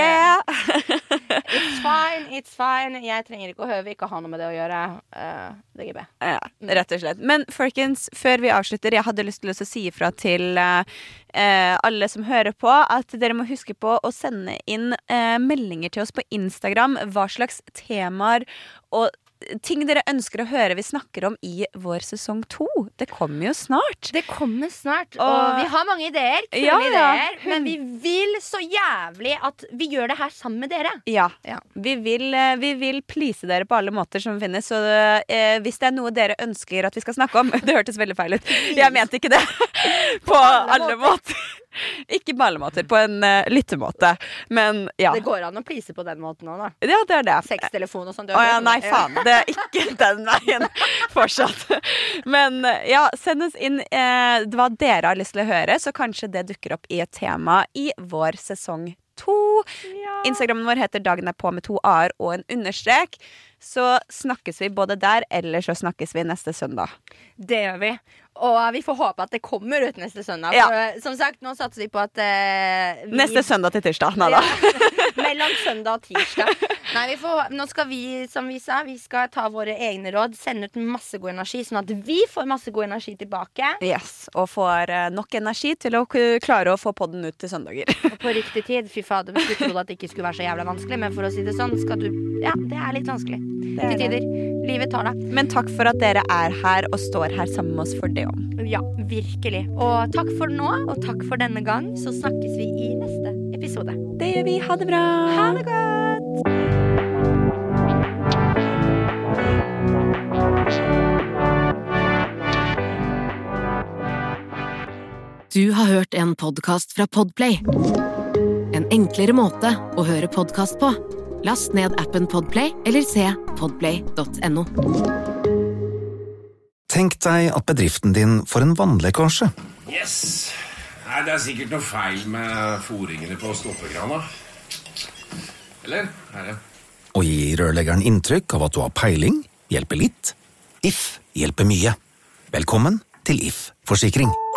det. It's fine, it's fine. Jeg trenger ikke å høre, ikke ha noe med det å gjøre. Uh, det er ikke ja, rett og slett. Men folkens, før vi avslutter, jeg hadde lyst til å si ifra til uh, uh, alle som hører på, at dere må huske på å sende inn uh, meldinger til oss på Instagram, hva slags temaer og ting dere ønsker å høre vi snakker om i vår sesong to. Det kommer jo snart. Det kommer snart, og, og vi har mange ideer, kule ja, ideer, ja. Men vi vil så jævlig at vi gjør det her sammen med dere. Ja, ja. Vi, vil, vi vil please dere på alle måter som finnes, så eh, hvis det er noe dere ønsker at vi skal snakke om, det hørtes veldig feil ut. Jeg mente ikke det på, på alle, alle måter. måter. Ikke på alle måter, på en uh, lyttemåte. Men ja. Det går an å please på den måten også, da. Ja, det er det. Sextelefon og sånt. Å ja, nei, faen. Det er ikke den veien fortsatt. Men ja, send oss inn eh, hva dere har lyst til å høre, så kanskje det dukker opp i et tema i vår sesong to. Ja. Instagrammen vår heter Dagen er på med to a-er og en understrek. Så snakkes vi både der, eller så snakkes vi neste søndag. Det gjør vi. Og vi får håpe at det kommer ut neste søndag. Ja. For, som sagt, nå satser vi på at uh, vi... Neste søndag til tirsdag. Nei da. Ja. Mellom søndag og tirsdag. Nei, vi får, nå skal vi, som vi sa, vi skal ta våre egne råd, sende ut masse god energi, sånn at vi får masse god energi tilbake. Yes, og får uh, nok energi til å klare å få podden ut til søndager. Og på riktig tid. Fy fader, vi skulle tro at det ikke skulle være så jævla vanskelig, men for å si det sånn, skal du... Ja, det er litt vanskelig. Det er til tider. Livet tar deg. Men takk for at dere er her og står her sammen med oss for det om. Ja, virkelig. Og takk for nå, og takk for denne gang. Så snakkes vi i neste episode. Det gjør vi. Ha det bra. Ha det godt. Du har hørt en podcast fra Podplay. En enklere måte å høre podcast på. Last ned appen Podplay, eller se podplay punktum no. Tenk deg at bedriften din får en vannlekkasje. Yes! Nei, det er sikkert noe feil med foringene på stoppekrana. Eller? Her, ja. Og gi rørleggeren inntrykk av at du har peiling, hjelper litt. If hjelper mye. Velkommen til If Forsikring.